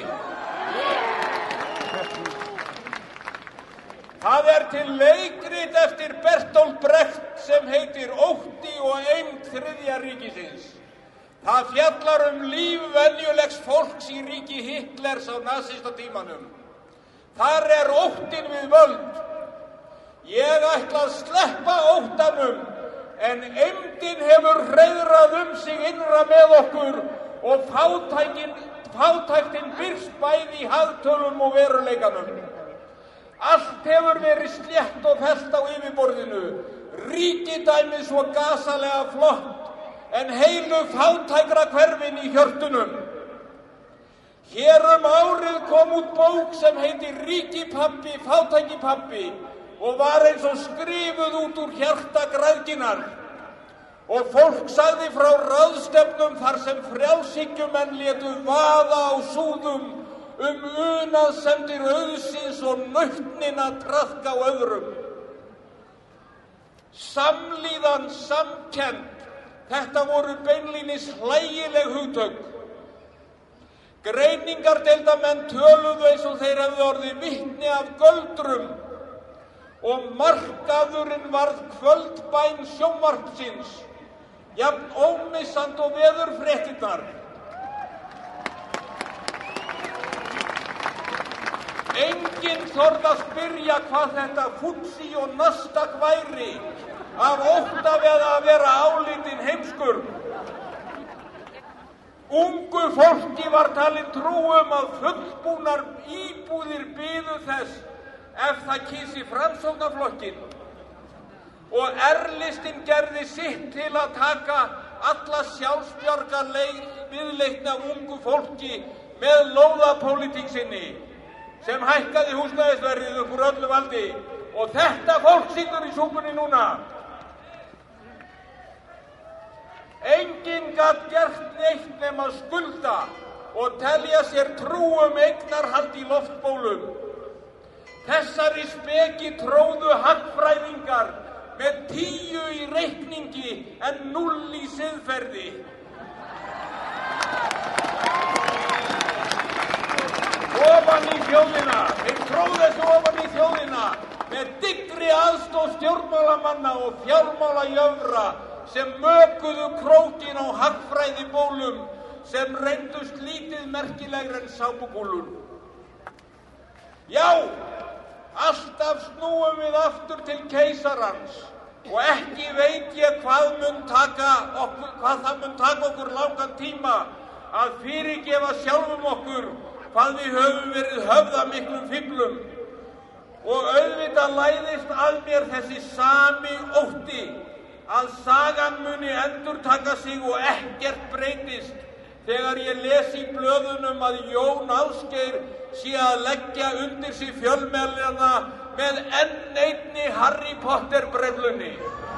Það er til leikrit eftir Bertolt Brecht sem heitir Ótti og eymd þriðja ríkisins. Það fjallar um líf venjulegs fólks í ríki Hitlers á nasistatímanum. Þar er óttinn við völd. Ég ætla að sleppa óttanum, en eymdin hefur hreiðrað um sig innra með okkur og fátækin, fátæktin birst bæði í hagtölum og veruleikanum. Allt hefur verið slétt og fellt á yfirborðinu, ríkidæmið svo gasalega flott, en heilu fátækra hverfin í hjörtunum. Hér um árið kom út bók sem heitir Ríkipabbi, fátækipabbi og var eins og skrifuð út úr hjarta græðginnar. Og fólk sagði frá ráðstefnum þar sem frjálshyggjumenn létu vaða á súðum um unaðsemdir auðsins og nautnin að traðka á öðrum. Samlíðan, samkennd, þetta voru beinlínis hlægileg hugtök. Greiningardeildarmenn töluðu eins og þeir hefðu orðið vitni af göldrum og markaðurinn varð kvöldbæn sjónvarpsins, jafn ómissand og veðurfréttirnar. Enginn þorði að spyrja hvað þetta Futsi og Nasdaq væri af ótta við að vera álitinn heimskur. Ungu fólki var talin trú um að fullbúnar íbúðir biðu þess ef það kysi Framsóknarflokkinn. Og erlistinn gerði sitt til að taka alla sjálfsbjargar viðleitni af ungu fólki með lóðapólitík sinni, sem hækkaði húsnæðisverðið upp úr öllu valdi, og þetta fólk situr í súpunni núna. Enginn gat gert neitt nema skulda og telja sér trú um eignarhald í loftbólum. Þessari speki tróðu hagfræðingar með tíu í reikningi en null í siðferði. Ofan í þjóðina, þeir tróðu þessu ofan í þjóðina með dyggri aðstoð stjórnmálamanna og fjármálajöfra sem mökuðu krókin á hagfræðibólum sem reyndust lítið merkilegri en sápukúlur. Já, alltaf snúum við aftur til keisarans Og ekki veit ég hvað mun taka okkur, hvað það mun taka okkur langan tíma að fyrirgefa sjálfum okkur hvað við höfum verið höfða miklum fíflum. Og auðvitað læðist að mér þessi sami ótti að sagan muni endurtaka sig og ekkert breytist þegar ég les í blöðunum að Jón Ásgeir sé að leggja undir sig fjölmiðlana með enn einni Harry Potter brellunni.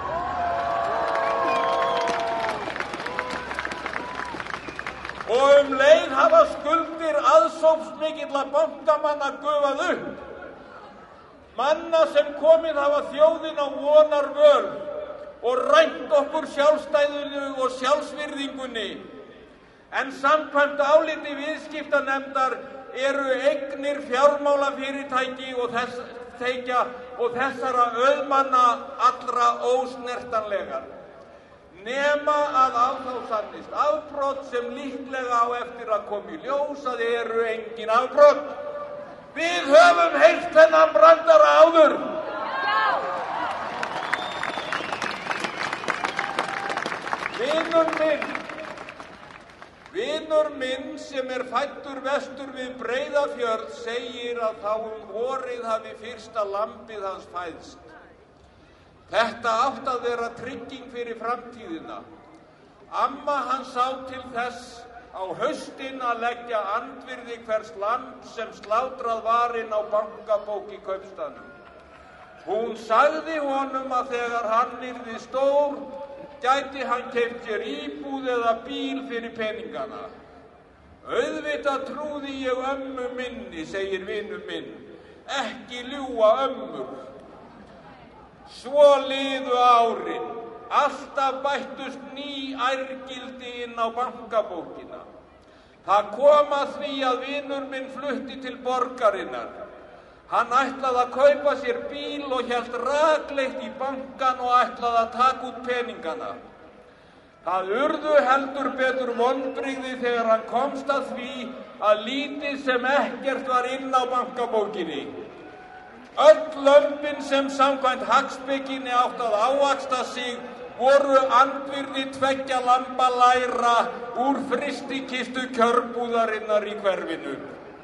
Og um leið hafa skuldir aðsópsmikilla bankamanna gufað upp. Manna sem komið hafa þjóðin á vonar völ og rænt okkur sjálfstæðinu og sjálfsvirðingunni. En samkvæmt áliti viðskiptanefndar eru eignir fjármálafyrirtæki og, þess, þeikja, og þessara auðmanna allra ósnertanlegar. Nema að á þá sannist afbrot sem líklega á eftir að koma í ljós að eru engin afbrot. Við höfum heyrt þennan brandara áður. Vinur minn, vinur minn sem er fæddur vestur við Breiðafjörð segir að þá um vorið hafi fyrsta lambið hans fæðst. Þetta átt að vera trygging fyrir framtíðina. Amma hans sá til þess á haustin að leggja andvirði hvers lamb sem slátrað var inn á bankabók í kaupstaðnum. Hún sagði honum að þegar hann yrði stór gæti hann keypt sér íbúð eða bíl fyrir peningana. Auðvitað trúði ég ömmu minni, segir vinur minn, ekki ljúga ömmur. Svo liðu árin, alltaf bættust ný ærgildi inn á bankabókina. Það kom að því að vinur minn flutti til borgarinnar. Hann ætlaði að kaupa sér bíl og hélt rakleitt í bankan og ætlaði að taka út peningana. Það urðu heldur betur vonbrigði þegar hann komst að því að lítið sem ekkert var inn á bankabókinni. Öll lömbin sem samkvæmt hagspekinni átt að ávaxta sig voru andvirði tveggja lambalæra úr frystikistu kjörbúðarinnar í hverfinu.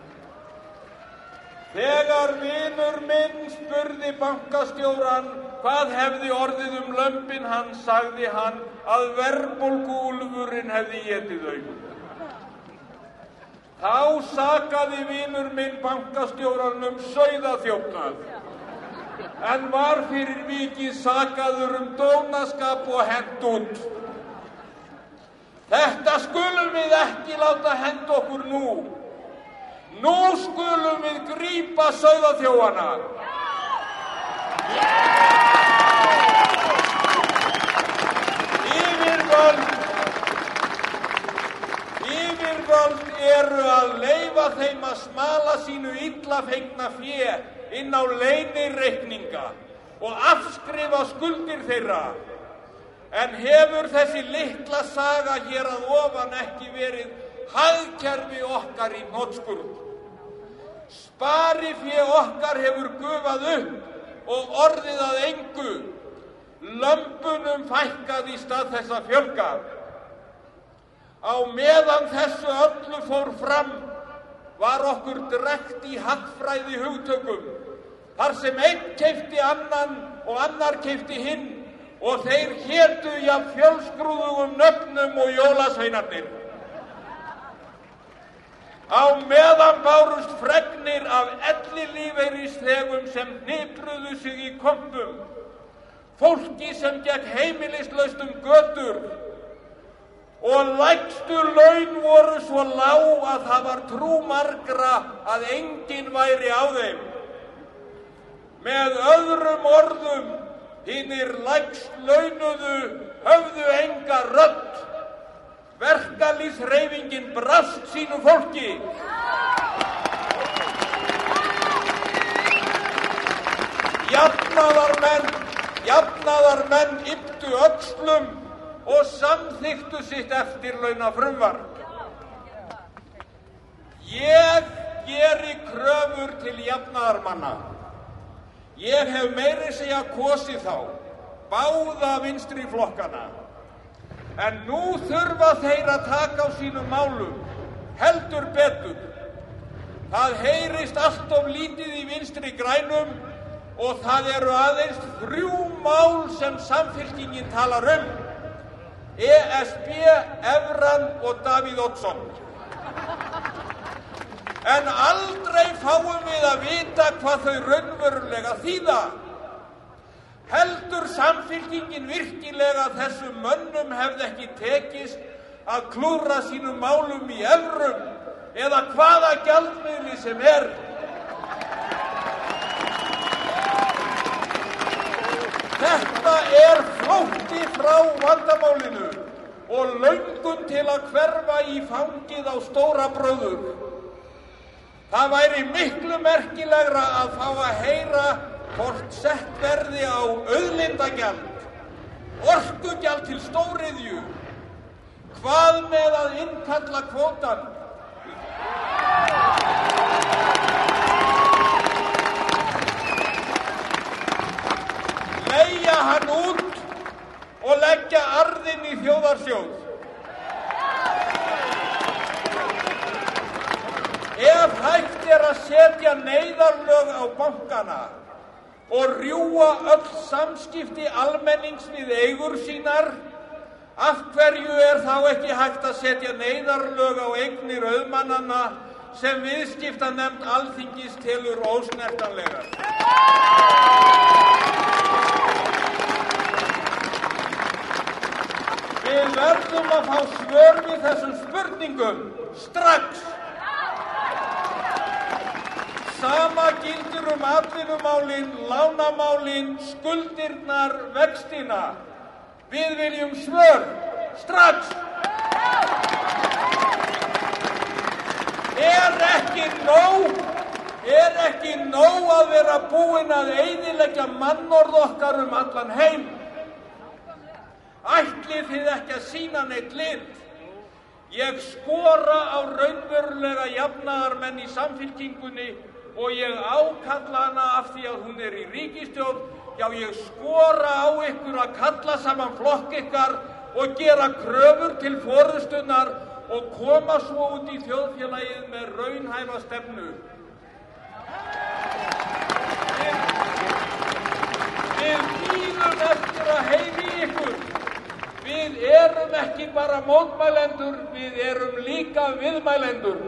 Þegar vinur minn spurði bankastjóran hvað hefði orðið um lömbin hans, sagði hann að verðbólguúlfurinn hefði étið þau. Þá sakaði vinur minn bankastjóran um sauðaþjófnað, en var fyrir vikið sakaður um dónaskap og hent út. Þetta skulum við ekki láta henda okkur nú. Nú skulum við grípa sauðaþjófana. Yfirvöld, yfirvöld eru að leyfa þeim að smala sínu illa fengna fé inn á leynireikninga og afskrifa skuldir þeirra. En hefur þessi litla saga hér að ofan ekki verið hagkerfi okkar í hnotskurn? Sparifé okkar hefur gufað upp og orðið að engu. Lömbunum fækkað í stað þess að fjölga. Á meðan þessu öllu fór fram var okkur drekkt í hagfræði hugtökum, þar sem einn keypti annan og annar keypti hinn og þeir hétu jafn fjölskrúðugum nöfnum og jólasveinarnir. Á meðan bárust fregnir af ellilífeyrisþegum sem hnipruðu sig í kompum, fólki sem gekk heimilislaust um götur og lægstu laun voru svo lág að það var trú margra að enginn væri á þeim. Með öðrum orðum, hinir lægst launuðu höfðu enga rödd. Verkalýðshreyfingin brast sínu fólki. Jafnaðarmenn, jafnaðarmenn ypptu öxlum og samþykktu sitt eftirlaunafrumvarp. Ég geri kröfur til jafnaðarmanna. Ég hef meira segja kosið þá báða vinstri flokkana. En nú þurfa þeir að taka á sínum málum, heldur betur. Það heyrist allt of lítið í Vinstri grænum og það eru aðeins þrjú mál sem Samfylkingin talar um. E S B, evran og Davíð Oddsson. En aldrei fáum við að vita hvað þau raunverulega þýða. Heldur Samfylkingin virkilega að þessum mönnum hefði ekki tekist að klúðra sínum málum í evrum eða hvaða gjaldmiðli sem er? Þetta er flótti frá vandamálinu og löngun til að hverfa í fangið á stóra bróður. Það væri miklu merkilegra að fá að heyra hvort sett verði á auðlindagjald, orkugjald til stóriðju, hvað með að innkalla kvótann? Leigja hann út og leggja arðinn í þjóðarsjóð. Ef hægt er að setja neyðarlög á bankana og rjúfa öll samskipti almennings við eigur sínar, af hverju er þá ekki hægt að setja neyðarlög á eignir auðmannanna sem viðskiptanefnd Alþingis telur ósnertanlegar? Við verðum að fá svör við þessum spurningum strax. Sama gildir um atvinnumálin, lánamálin, skuldirnar, vextina. Við viljum svör strax. Er ekki nóg, er ekki nóg að vera búin að eyðileggja mannorð okkar um allan heim? Ætlið þið ekki að sýna neitt lit? Ég skora á raunverulega jafnaðarmenn í Samfylkingunni og ég ákalla hana af því að hún er í ríkisstjórn. Já, ég skora á ykkur að kalla saman flokk ykkar og gera kröfur til forystunnar og koma svo út í þjóðfélagið með raunhæfa stefnu. Við, við bíðum eftir að heyri ykkur. Við erum ekki bara mótmælendur, við erum líka viðmælendur.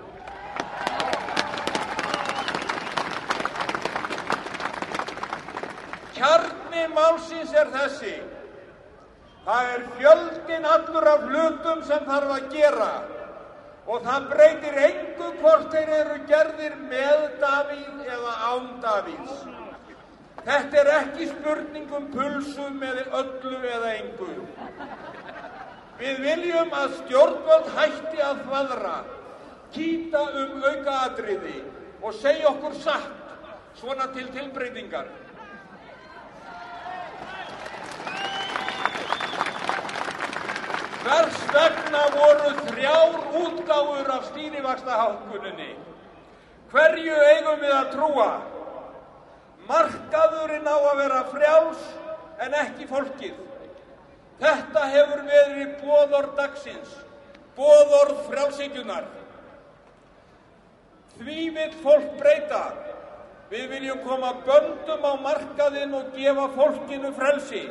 Kjarni málsins er þessi. Það er fjöldinn allur af hlutum sem þarf að gera og það breytir engu hvort þeir eru gerðir með Davíð eða án Davíðs. Þetta er ekki spurning um pulsu með öllu eða engu. Við viljum að stjórnvöld hætti að þvaðra, kýta um aukaatriði og segja okkur satt, svona til tilbreytingar. Hvers vegna voru þrjár útgáfur af stýrivaxtahækkuninni? Hverju eigum við að trúa? Markaðurinn á að vera frjáls en ekki fólkið. Þetta hefur verið boðorð dagsins, boðorð frjálshyggjunnar. Því vill fólk breyta. Við viljum koma böndum á markaðinn og gefa fólkinu frelsi.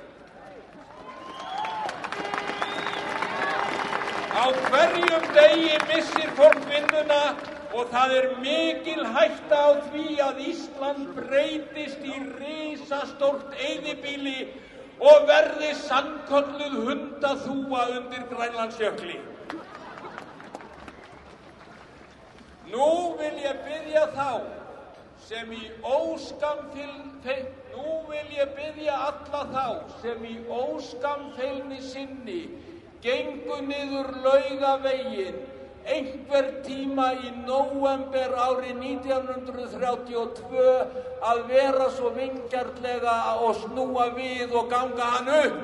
Á hverjum degi missir fólk vinnuna og það er mikil hætta á því að Ísland breytist í risastórt eyðibýli og verði sannkölluð hundaþúfa undir Grænlandsjökli. Nú vil ég biðja þá sem í óskammfeilni, nú vil ég biðja alla þá sem í óskammfeilni sinni gengu niður Laugaveginn einhver tíma í nóvember árið nítján hundruð þrjátíu og tvö að vera svo vingjarnlega og snúa við og ganga hann upp.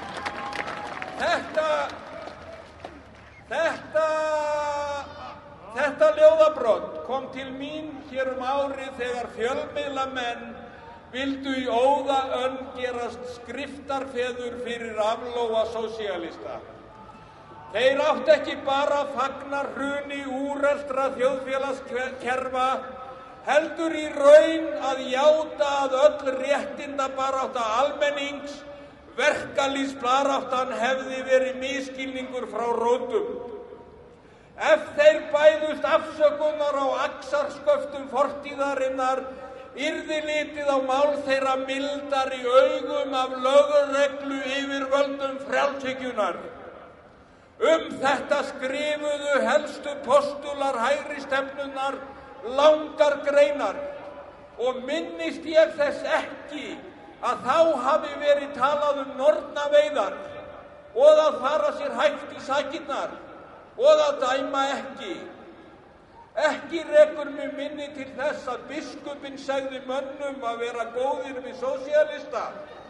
Þetta, þetta, Þetta ljóðabrot kom til mín hér um árið þegar fjölmiðlamenn vildu í óða önn gerast skriftarfeður fyrir aflóa sósíalista. Þeir áttu ekki bara að fagna hruni úreltra þjóðfélagskerfa, heldur í raun að játa að öll réttindabarátta almennings, verkalýðsbaráttan hefði verið misskilningur frá rótum. Ef þeir bæðust afsökunar á axarsköftum fortíðarinnar, yrði litið á mál þeirra mildar í augum af lögreglu yfirvöldum frjálshyggjunnar. Um þetta skrifuðu helstu postular hægri stefnunnar langar greinar og minnist ég þess ekki að þá hafi verið talað um nornaveiðar og að fara sér hægt í sakirnar og að dæma ekki. Ekki rekur mig minni til þess að biskupinn segði mönnum að vera góðir við sósíalista.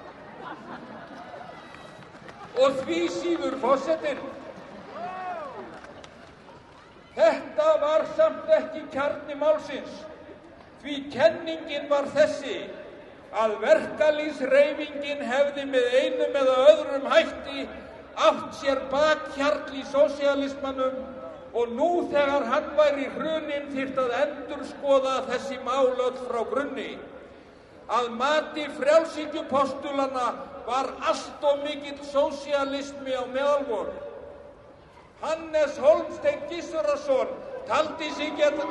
Og því síður forsetinn. Þetta var samt ekki kjarni málsins, því kenningin var þessi að verkalýðshreyfingin hefði með einum eða öðrum hætti átt sér bakhjarl í sósíalismanum og nú þegar hann væri hruninn þyrfti að endurskoða þessi mál öll frá grunni. Að mati frjálshyggjupostulanna var allt of mikill sósíalismi á meðal vor. Hannes Hólmsteinn Gissurarson taldi sig geta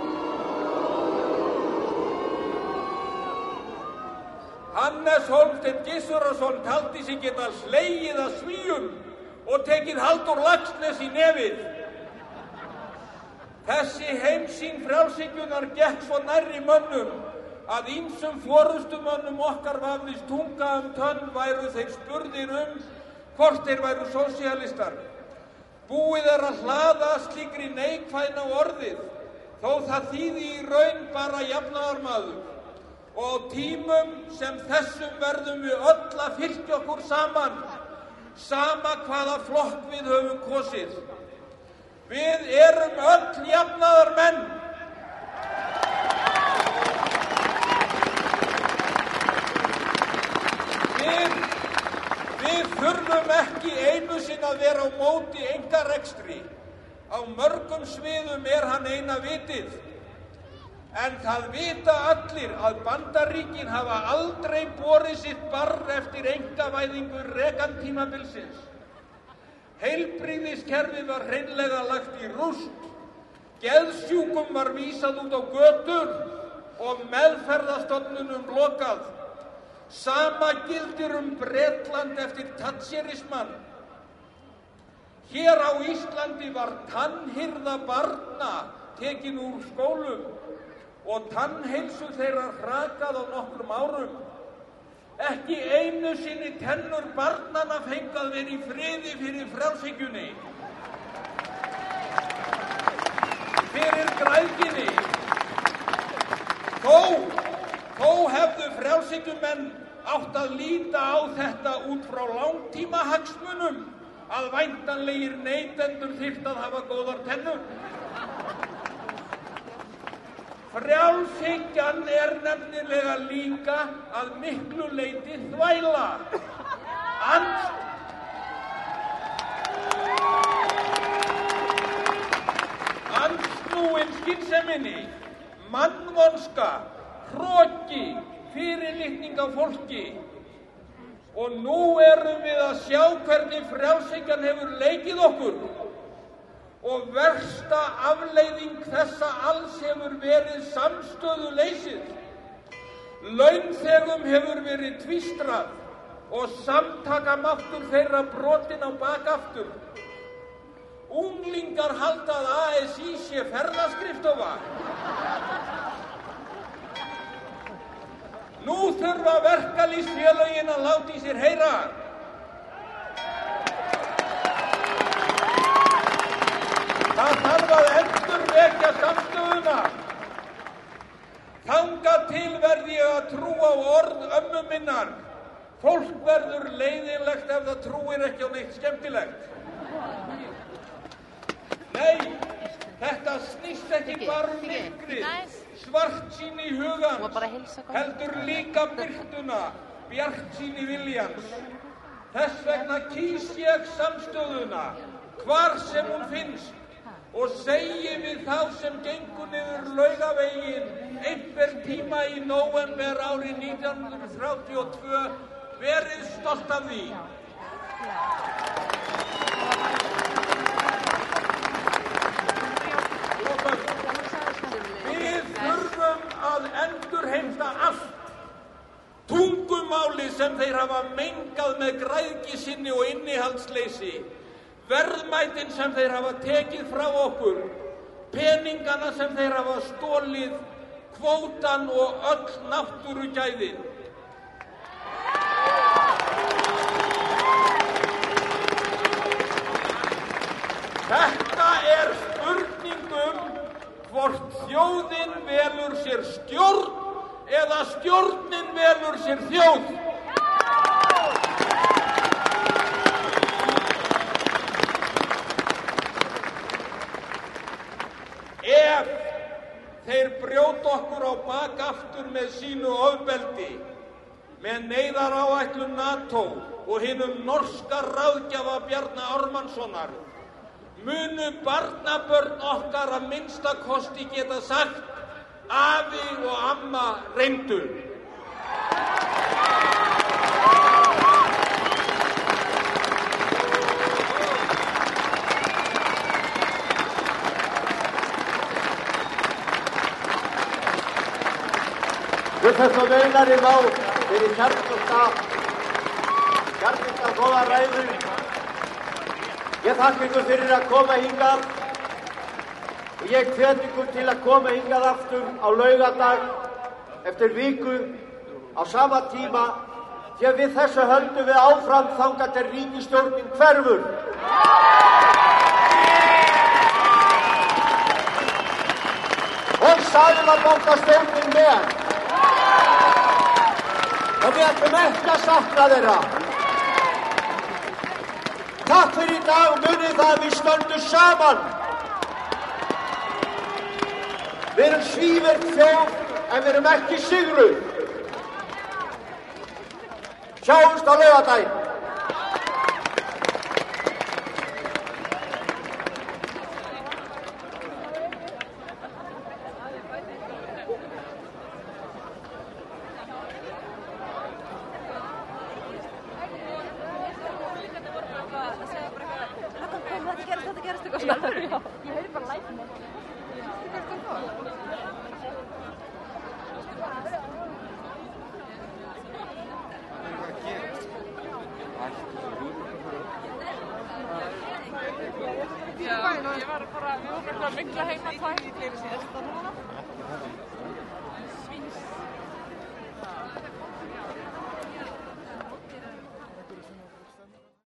Hannes Hólmsteinn Gissurarson taldi sig geta slegið að Svíum og tekið Halldór Laxness í nefið. Þessi heimsýn frjálshyggjunnar gekk svo nærri mönnum að ýmsum forystumönnum okkar vafðist tunga um tönn væru þeir spurðir um hvort þeir væru sósíalistar. Búið er að hlaða slíkri neikvæðna orðið, þó það þýði í raun bara jafnaðarmaður. Og á tímum sem þessum verðum við öll að fylkja okkur saman, sama hvaða flokk við höfum kosið. Við erum öll jafnaðarmenn. Við, við þurfum ekki einu sinni að vera á móti einkarekstri. Á mörgum sviðum er hann eina vitið. En það vita allir að Bandaríkin hafa aldrei borið sitt barr eftir einkavæðingu Reagan-tímabilsins. Heilbrigðiskerfið var hreinlega lagt í rúst, geðsjúkum var vísað út á götur og meðferðarstofnunum lokað. Sama gildir um Bretland eftir thatcherismann. Hér á Íslandi var tannhirða barna tekin úr skólum og tannheilsu þeirra hrakað á nokkrum árum. Ekki einu sinni tennur barnanna fengað verið í friði fyrir frjálshyggjunni. Fyrir græðginni. Þó, þó hefðu frjálshyggjumenn átt að líta á þetta út frá langtímahagsmunum að væntanlegir neytendur þyrftu að hafa góðar tennur. Frjálshyggjan er nefnilega líka að miklu leyti þvæla. Andst... Andsnúin skynseminni, mannvonska, hroki, fyrirlitning á fólki. Og nú erum við að sjá hvernig frjálshyggjan hefur leikið okkur. Og versta afleiðing þessa alls hefur verið samstöðuleysið. Launþegum hefur verið tvístrað og samtakamáttur þeirra brotin á bakaftur. Unglingar halda að A S I sé ferðaskrifstofa. Nú þurfa verkalýðsfélögin að láta í sér heyra. Það þarf að endurvekja samstöðuna. Þangað til verði ég að trúa á orð ömmu minnar. Fólk verður leiðinlegt ef það trúir ekki á neitt skemmtilegt. Nei, Þetta snýst ekki bara um myrkrið, svartsýni hugans, heldur líka birtuna, bjartsýni viljans. Þess vegna kýs ég samstöðuna, hvar sem hún finnst, og segi við þá sem gengur niður Laugaveginn einhver tíma í nóvember árið nítján hundruð þrjátíu og tvö, verið stolt af því. Við þurfum að endurheimta allt. Tungumáli sem þeir hafa mengað með græðgi sinni og innihaldsleysi, verðmætin sem þeir hafa tekið frá okkur, peningana sem þeir hafa stolið, kvótan og öll náttúrugæðin. Þetta er spurning um hvort þjóðin velur sér stjórn eða stjórnin velur sér þjóð. Ef þeir brjóta okkur á bak aftur með sínu ofbeldi, með neyðaráætlun NATO og hinum norska ráðgjafa Bjarna Ármannssonar, munu barnabörn okkar að minnsta kosti geta sagt: afi og amma reyndu. Professor Veinari Má fyrir hjartasta, hjartasta góða ræðu. Ég þakka ykkur fyrir að koma hingað og ég hvet ykkur til að koma hingað aftur á laugardag eftir viku á sama tíma, því að við þessu höldum við áfram þangað til ríkisstjórnin hverfur. Og Seðlabankastjórnin með. Og við ætlum ekki að sakna þeirra. Takk fyrir í dag, munið það að við stöndum saman. Við erum svívirk þjóð, en við erum ekki sigruð. Sjáumst á laugardaginn. Já, ég var bara, við vorum eitthvað að mikla heima tvær.